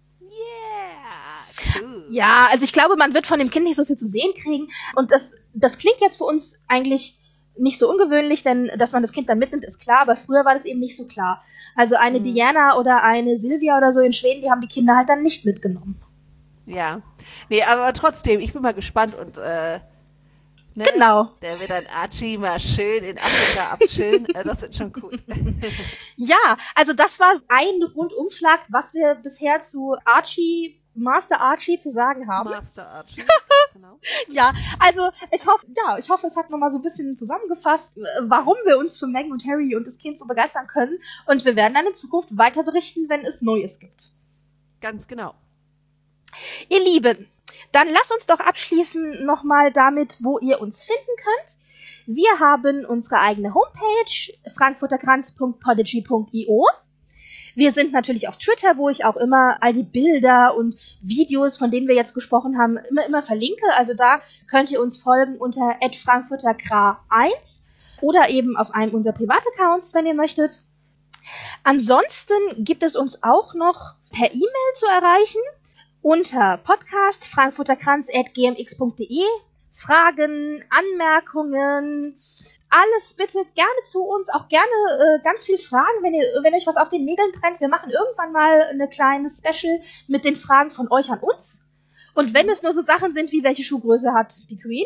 Yeah, cool. Ja, also ich glaube, man wird von dem Kind nicht so viel zu sehen kriegen. Und das, das klingt jetzt für uns eigentlich nicht so ungewöhnlich, denn dass man das Kind dann mitnimmt, ist klar, aber früher war das eben nicht so klar. Also eine mhm. Diana oder eine Silvia oder so in Schweden, die haben die Kinder halt dann nicht mitgenommen. Ja, nee, aber trotzdem, ich bin mal gespannt und äh, ne, genau. Der wird dann Archie mal schön in Afrika abchillen, äh, das wird schon cool. Ja, also das war ein Rundumschlag, was wir bisher zu Archie, Master Archie zu sagen haben. Master Archie, genau. Ja, also ich hoffe, ja, ich hoffe, es hat nochmal so ein bisschen zusammengefasst, warum wir uns für Meghan und Harry und das Kind so begeistern können und wir werden dann in Zukunft weiter berichten, wenn es Neues gibt. Ganz genau. Ihr Lieben, dann lasst uns doch abschließen nochmal damit, wo ihr uns finden könnt. Wir haben unsere eigene Homepage, frankfurterkranz punkt podigy punkt io. Wir sind natürlich auf Twitter, wo ich auch immer all die Bilder und Videos, von denen wir jetzt gesprochen haben, immer, immer verlinke. Also da könnt ihr uns folgen unter at frankfurterkra eins oder eben auf einem unserer Privataccounts, wenn ihr möchtet. Ansonsten gibt es uns auch noch per E-Mail zu erreichen. Unter podcast frankfurterkranz at g m x punkt d e. Fragen, Anmerkungen, alles bitte gerne zu uns. Auch gerne äh, ganz viel Fragen, wenn, ihr, wenn euch was auf den Nägeln brennt. Wir machen irgendwann mal eine kleine Special mit den Fragen von euch an uns. Und wenn es nur so Sachen sind, wie welche Schuhgröße hat die Queen?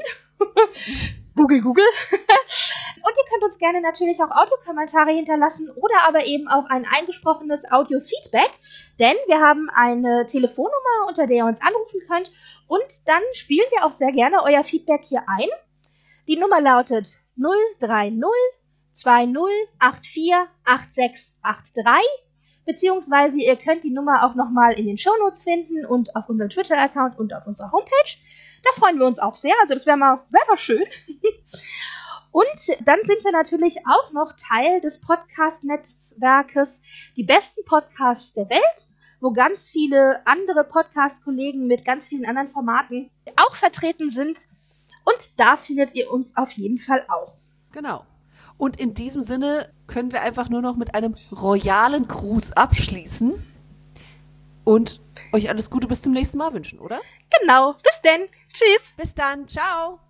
Google, Google. Und ihr könnt uns gerne natürlich auch Audiokommentare hinterlassen oder aber eben auch ein eingesprochenes Audio-Feedback, denn wir haben eine Telefonnummer, unter der ihr uns anrufen könnt und dann spielen wir auch sehr gerne euer Feedback hier ein. Die Nummer lautet null drei null zwei null acht vier acht sechs acht drei, beziehungsweise ihr könnt die Nummer auch nochmal in den Shownotes finden und auf unserem Twitter-Account und auf unserer Homepage. Da freuen wir uns auch sehr, also das wäre mal, wär mal schön. Und dann sind wir natürlich auch noch Teil des Podcast-Netzwerkes Die besten Podcasts der Welt, wo ganz viele andere Podcast-Kollegen mit ganz vielen anderen Formaten auch vertreten sind. Und da findet ihr uns auf jeden Fall auch. Genau. Und in diesem Sinne können wir einfach nur noch mit einem royalen Gruß abschließen und euch alles Gute bis zum nächsten Mal wünschen, oder? Genau. Bis denn. Tschüss. Bis dann. Ciao.